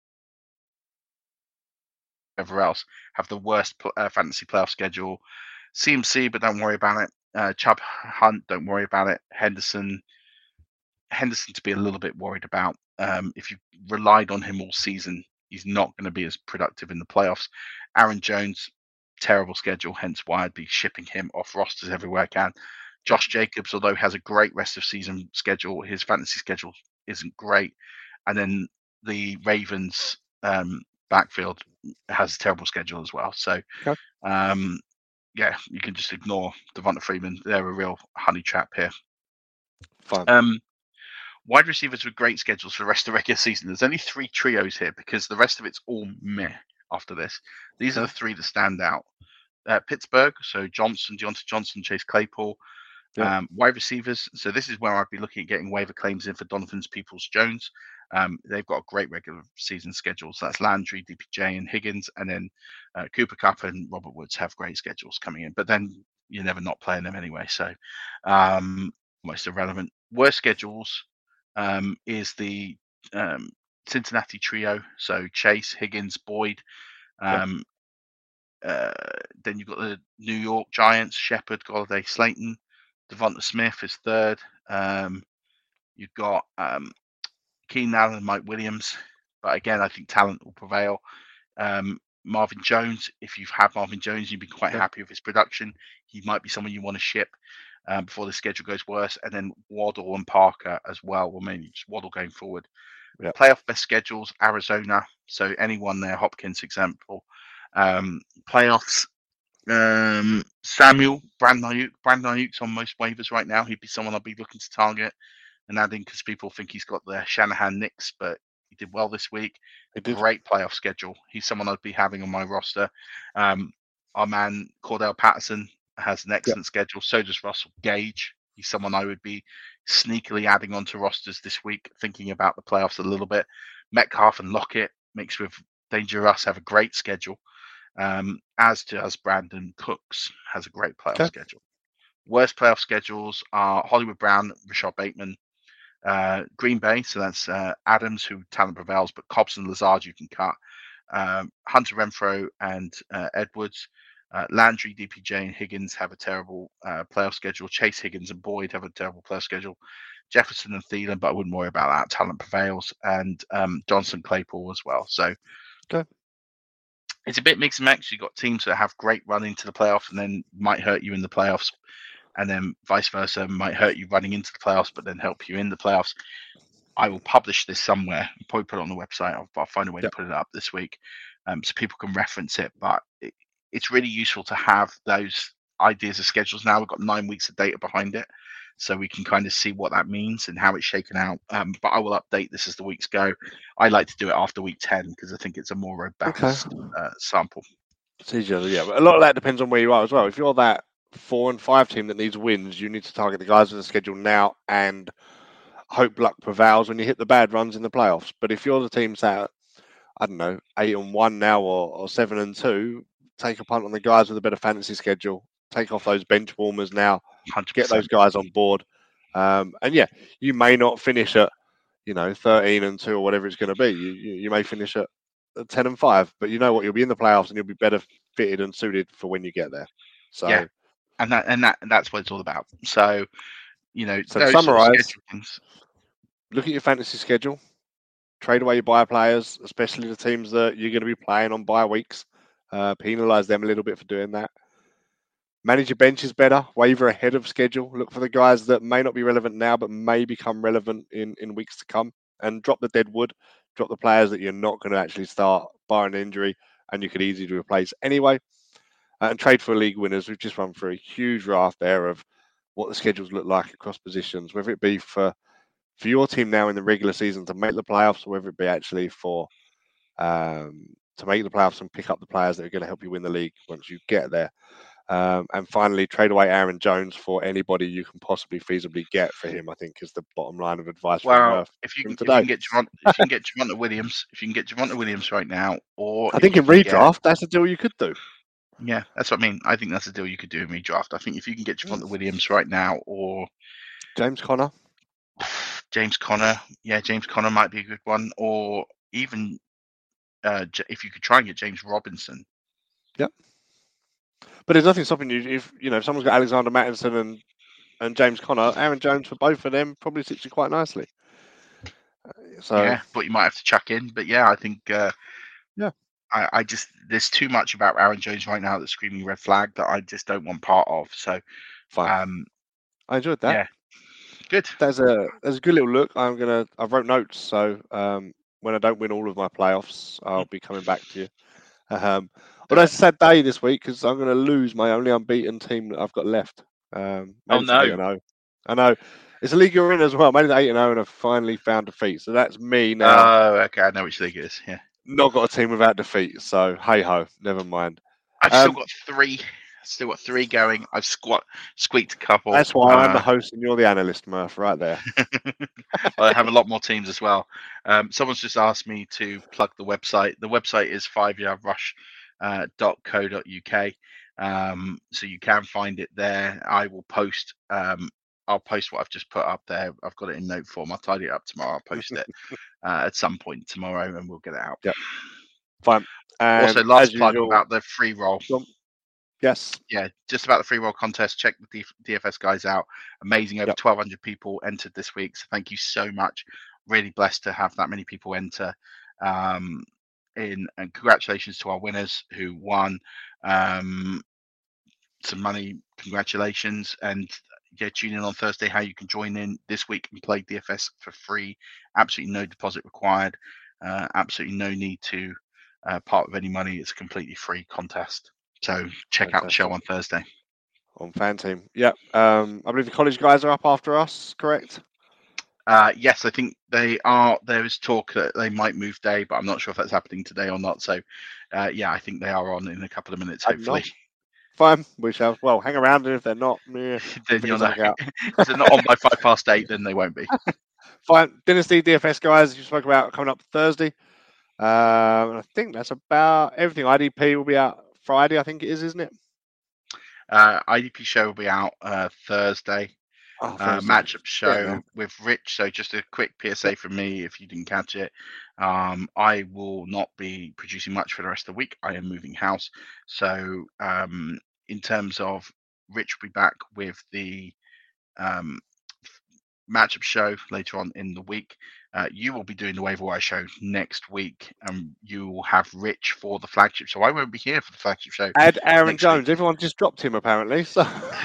everywhere else have the worst uh, fantasy playoff schedule. C M C, but don't worry about it. Uh, Chubb Hunt, don't worry about it. Henderson, Henderson to be a little bit worried about. Um, if you relied on him all season, he's not going to be as productive in the playoffs. Aaron Jones, terrible schedule, hence why I'd be shipping him off rosters everywhere I can. Josh Jacobs, although has a great rest of season schedule, his fantasy schedule isn't great. And then the Ravens um, backfield has a terrible schedule as well. So, okay. um, yeah, you can just ignore Devonta Freeman. They're a real honey trap here. Fine. Um, wide receivers with great schedules for the rest of the regular season. There's only three trios here because the rest of it's all meh after this. These okay. are the three that stand out. Uh, Pittsburgh, so Johnson, Deontay Johnson, Chase Claypool. Yeah. Um, wide receivers. So this is where I'd be looking at getting waiver claims in for Donovan's Peoples-Jones. Um, they've got a great regular season schedule. So that's Landry, D P J, and Higgins. And then uh, Cooper Kupp and Robert Woods have great schedules coming in. But then you're never not playing them anyway. So um, almost irrelevant. Worst schedules um, is the um, Cincinnati trio. So Chase, Higgins, Boyd. Um, yeah. uh, then you've got the New York Giants, Shepard, Golladay, Slayton. Devonta Smith is third. Um, you've got um, Keenan Allen and Mike Williams. But again, I think talent will prevail. Um, Marvin Jones, if you've had Marvin Jones, you've been quite yeah. happy with his production. He might be someone you want to ship um, before the schedule goes worse. And then Waddle and Parker as well. Well, mainly just Waddle going forward. Yeah. Playoff best schedules, Arizona. So anyone there, Hopkins example. Um, playoffs. Um, Samuel, Brandon Ayuk. Brandon Ayuk's on most waivers right now. He'd be someone I'd be looking to target and adding because people think he's got the Shanahan Knicks, but he did well this week. A great playoff schedule. He's someone I'd be having on my roster. Um, our man Cordell Patterson has an excellent yep. schedule. So does Russell Gage. He's someone I would be sneakily adding onto rosters this week, thinking about the playoffs a little bit. Metcalf and Lockett mixed with Dangerous have a great schedule. Um, as does Brandon Cooks, has a great playoff okay. schedule. Worst playoff schedules are Hollywood Brown, Rashad Bateman, uh, Green Bay, so that's uh, Adams, who talent prevails, but Cobbs and Lazard you can cut. Um, Hunter Renfrow and uh, Edwards, uh, Landry, D P J, and Higgins have a terrible uh, playoff schedule. Chase Higgins and Boyd have a terrible playoff schedule. Jefferson and Thielen, but I wouldn't worry about that. Talent prevails, and um, Johnson Claypool as well. So. Okay. It's a bit mixed and match. You've got teams that have great run into the playoffs and then might hurt you in the playoffs, and then vice versa, might hurt you running into the playoffs, but then help you in the playoffs. I will publish this somewhere. I'll probably put it on the website. I'll, I'll find a way yep. to put it up this week um, so people can reference it. But it, it's really useful to have those ideas of schedules now. We've got nine weeks of data behind it, so we can kind of see what that means and how it's shaken out. Um, but I will update this as the weeks go. I like to do it after week ten because I think it's a more robust okay. uh, sample. It's easier, yeah. But a lot of that depends on where you are as well. If you're that four and five team that needs wins, you need to target the guys with the schedule now and hope luck prevails when you hit the bad runs in the playoffs. But if you're the teams that, I don't know, eight and one now or, or seven and two, take a punt on the guys with a better fantasy schedule. Take off those bench warmers now. one hundred percent. Get those guys on board. Um, and yeah, you may not finish at, you know, thirteen and two or whatever it's going to be. You, you you may finish at ten and five, but you know what? You'll be in the playoffs and you'll be better fitted and suited for when you get there. So yeah, and that and that and that's what it's all about. So you know, so to summarize, look at your fantasy schedule. Trade away your buy players, especially the teams that you're going to be playing on bye weeks. Uh, penalize them a little bit for doing that. Manage your benches better, waiver ahead of schedule. Look for the guys that may not be relevant now, but may become relevant in, in weeks to come. And drop the dead wood. Drop the players that you're not going to actually start, barring injury, and you could easily replace anyway. Uh, and trade for league winners. We've just run through a huge raft there of what the schedules look like across positions, whether it be for for your team now in the regular season to make the playoffs, or whether it be actually for um, to make the playoffs and pick up the players that are going to help you win the league once you get there. Um, and finally, trade away Aaron Jones for anybody you can possibly feasibly get for him, I think is the bottom line of advice well, from Murph if you, from can, today. if you can get Javon, if you can get Javonte Williams, if you can get Javonte Williams right now, or I think in redraft, get, that's a deal you could do. Yeah, that's what I mean. I think that's a deal you could do in redraft. I think if you can get Javonte Williams right now, or James Conner, James Conner, yeah, James Conner might be a good one, or even uh, if you could try and get James Robinson. Yep. But there's nothing stopping you if you know if someone's got Alexander Mattison and and James Conner, Aaron Jones for both of them probably sits you quite nicely. So yeah, but you might have to chuck in. But yeah, I think uh, yeah. I, I just there's too much about Aaron Jones right now that's screaming red flag that I just don't want part of. So, fine. Um, I enjoyed that. Yeah, good. There's a there's a good little look. I'm gonna I wrote notes, so um, when I don't win all of my playoffs, I'll be coming back to you. Um, but it's a sad day this week because I'm gonna lose my only unbeaten team that I've got left. Um, oh no! eight and oh. I know. It's a league you're in as well. I made it eight and oh, and I've finally found defeat. So that's me now. Oh, okay. I know which league it is. Yeah. Not got a team without defeat, so hey ho, never mind. I've um, still got three, still got three going. I've squat, squeaked a couple. That's why uh, I'm the host and you're the analyst, Murph, right there. I have a lot more teams as well. Um, someone's just asked me to plug the website. The website is five yard rush dot co dot uk, um, so you can find it there. I will post. Um, I'll post what I've just put up there. I've got it in note form. I'll tidy it up tomorrow. I'll post it uh, at some point tomorrow, and we'll get it out. Yep. Fine. And also, last plug usual, about the free roll. Yes. Yeah, just about the free roll contest. Check the D F S guys out. Amazing. Over yep. twelve hundred people entered this week. So thank you so much. Really blessed to have that many people enter. Um, in and congratulations to our winners who won um, some money. Congratulations. And yeah, tune in on Thursday how you can join in this week and play D F S for free. Absolutely no deposit required. Uh, absolutely no need to uh, part with any money. It's a completely free contest. So check Fantastic. out the show on Thursday. On Fan Team. Yep. Um, I believe the college guys are up after us, correct? Uh, yes, I think they are. There is talk that they might move day, but I'm not sure if that's happening today or not. So uh, yeah, I think they are on in a couple of minutes, hopefully. Fine, we shall. Well, hang around, and if they're not, yeah, then you'll know. If they're not on by five past eight, then they won't be. Fine, Dynasty D F S guys, you spoke about coming up Thursday. Um, and I think that's about everything. I D P will be out Friday, I think it is, isn't it? Uh, I D P show will be out uh, Thursday. Oh, uh, matchup show yeah, with Rich. So just a quick P S A from me, if you didn't catch it. Um, I will not be producing much for the rest of the week. I am moving house. So um, in terms of Rich will be back with the um, matchup show later on in the week. Uh, you will be doing the waiver wire show next week, and you will have Rich for the flagship show. I won't be here for the flagship show. Add Aaron Jones. Week. Everyone just dropped him apparently. So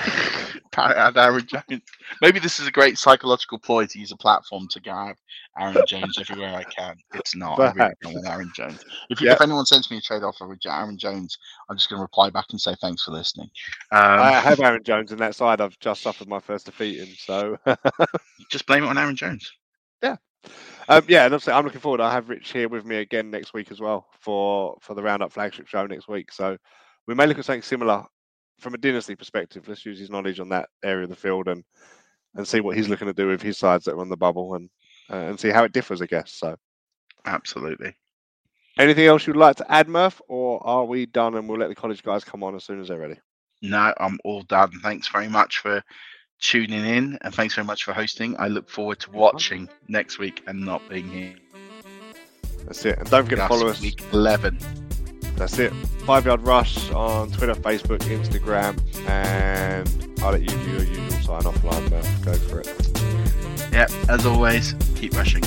add Aaron Jones. Maybe this is a great psychological ploy to use a platform to grab Aaron Jones everywhere I can. It's not. Perhaps. I really don't want Aaron Jones. If, you, yep. if anyone sends me a trade offer with Aaron Jones, I'm just going to reply back and say thanks for listening. Um, I have Aaron Jones in that side. I've just suffered my first defeat in, so just blame it on Aaron Jones. Yeah. Um, yeah, and I'm looking forward. I have Rich here with me again next week as well for, for the Roundup flagship show next week. So we may look at something similar from a dynasty perspective. Let's use his knowledge on that area of the field and and see what he's looking to do with his sides that are on the bubble and uh, and see how it differs, I guess. So absolutely. Anything else you'd like to add, Murph, or are we done and we'll let the college guys come on as soon as they're ready? No, I'm all done. Thanks very much for tuning in, and thanks very much for hosting. I look forward to watching next week and not being here. That's it. And don't forget to follow us. Week eleven. That's it. Five Yard Rush on Twitter, Facebook, Instagram, and I'll let you do your usual sign off line, man. Go for it. Yeah, as always, keep rushing.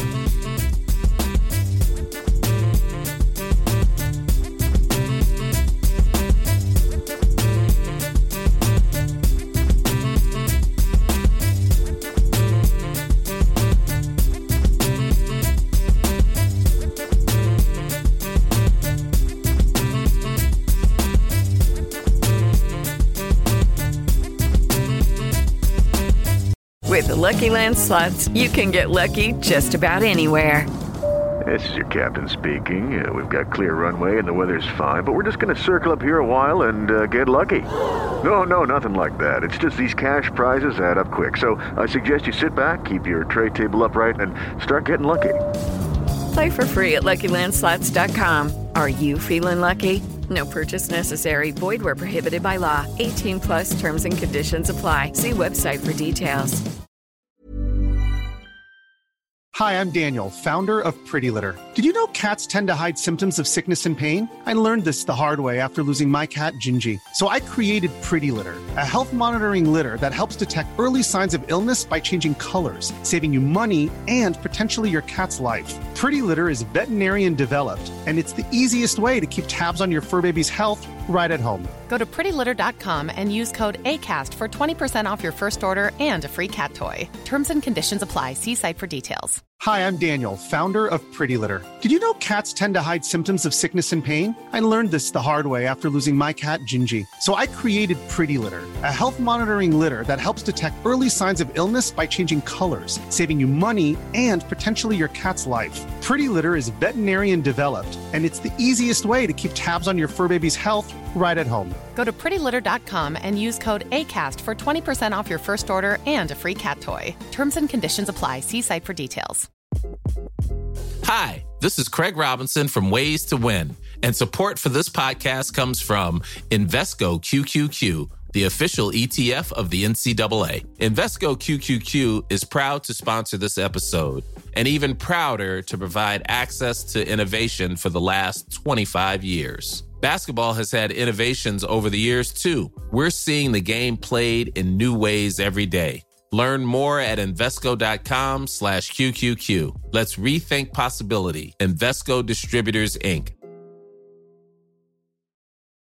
Lucky Land Slots, you can get lucky just about anywhere. This is your captain speaking. Uh, we've got clear runway and the weather's fine, but we're just going to circle up here a while and uh, get lucky. No, no, nothing like that. It's just these cash prizes add up quick. So I suggest you sit back, keep your tray table upright, and start getting lucky. Play for free at Lucky Land Slots dot com. Are you feeling lucky? No purchase necessary. Void where prohibited by law. eighteen plus terms and conditions apply. See website for details. Hi, I'm Daniel, founder of Pretty Litter. Did you know cats tend to hide symptoms of sickness and pain? I learned this the hard way after losing my cat, Gingy. So I created Pretty Litter, a health monitoring litter that helps detect early signs of illness by changing colors, saving you money and potentially your cat's life. Pretty Litter is veterinarian developed, and it's the easiest way to keep tabs on your fur baby's health right at home. Go to pretty litter dot com and use code ACAST for twenty percent off your first order and a free cat toy. Terms and conditions apply. See site for details. Hi, I'm Daniel, founder of Pretty Litter. Did you know cats tend to hide symptoms of sickness and pain? I learned this the hard way after losing my cat, Gingy. So I created Pretty Litter, a health monitoring litter that helps detect early signs of illness by changing colors, saving you money and potentially your cat's life. Pretty Litter is veterinarian developed, and it's the easiest way to keep tabs on your fur baby's health right at home. Go to pretty litter dot com and use code ACAST for twenty percent off your first order and a free cat toy. Terms and conditions apply. See site for details. Hi, this is Craig Robinson from Ways to Win, and support for this podcast comes from Invesco Q Q Q, the official E T F of the N C double A. Invesco Q Q Q is proud to sponsor this episode, and even prouder to provide access to innovation for the last twenty-five years. Basketball has had innovations over the years, too. We're seeing the game played in new ways every day. Learn more at Invesco.com slash QQQ. Let's rethink possibility. Invesco Distributors, Incorporated.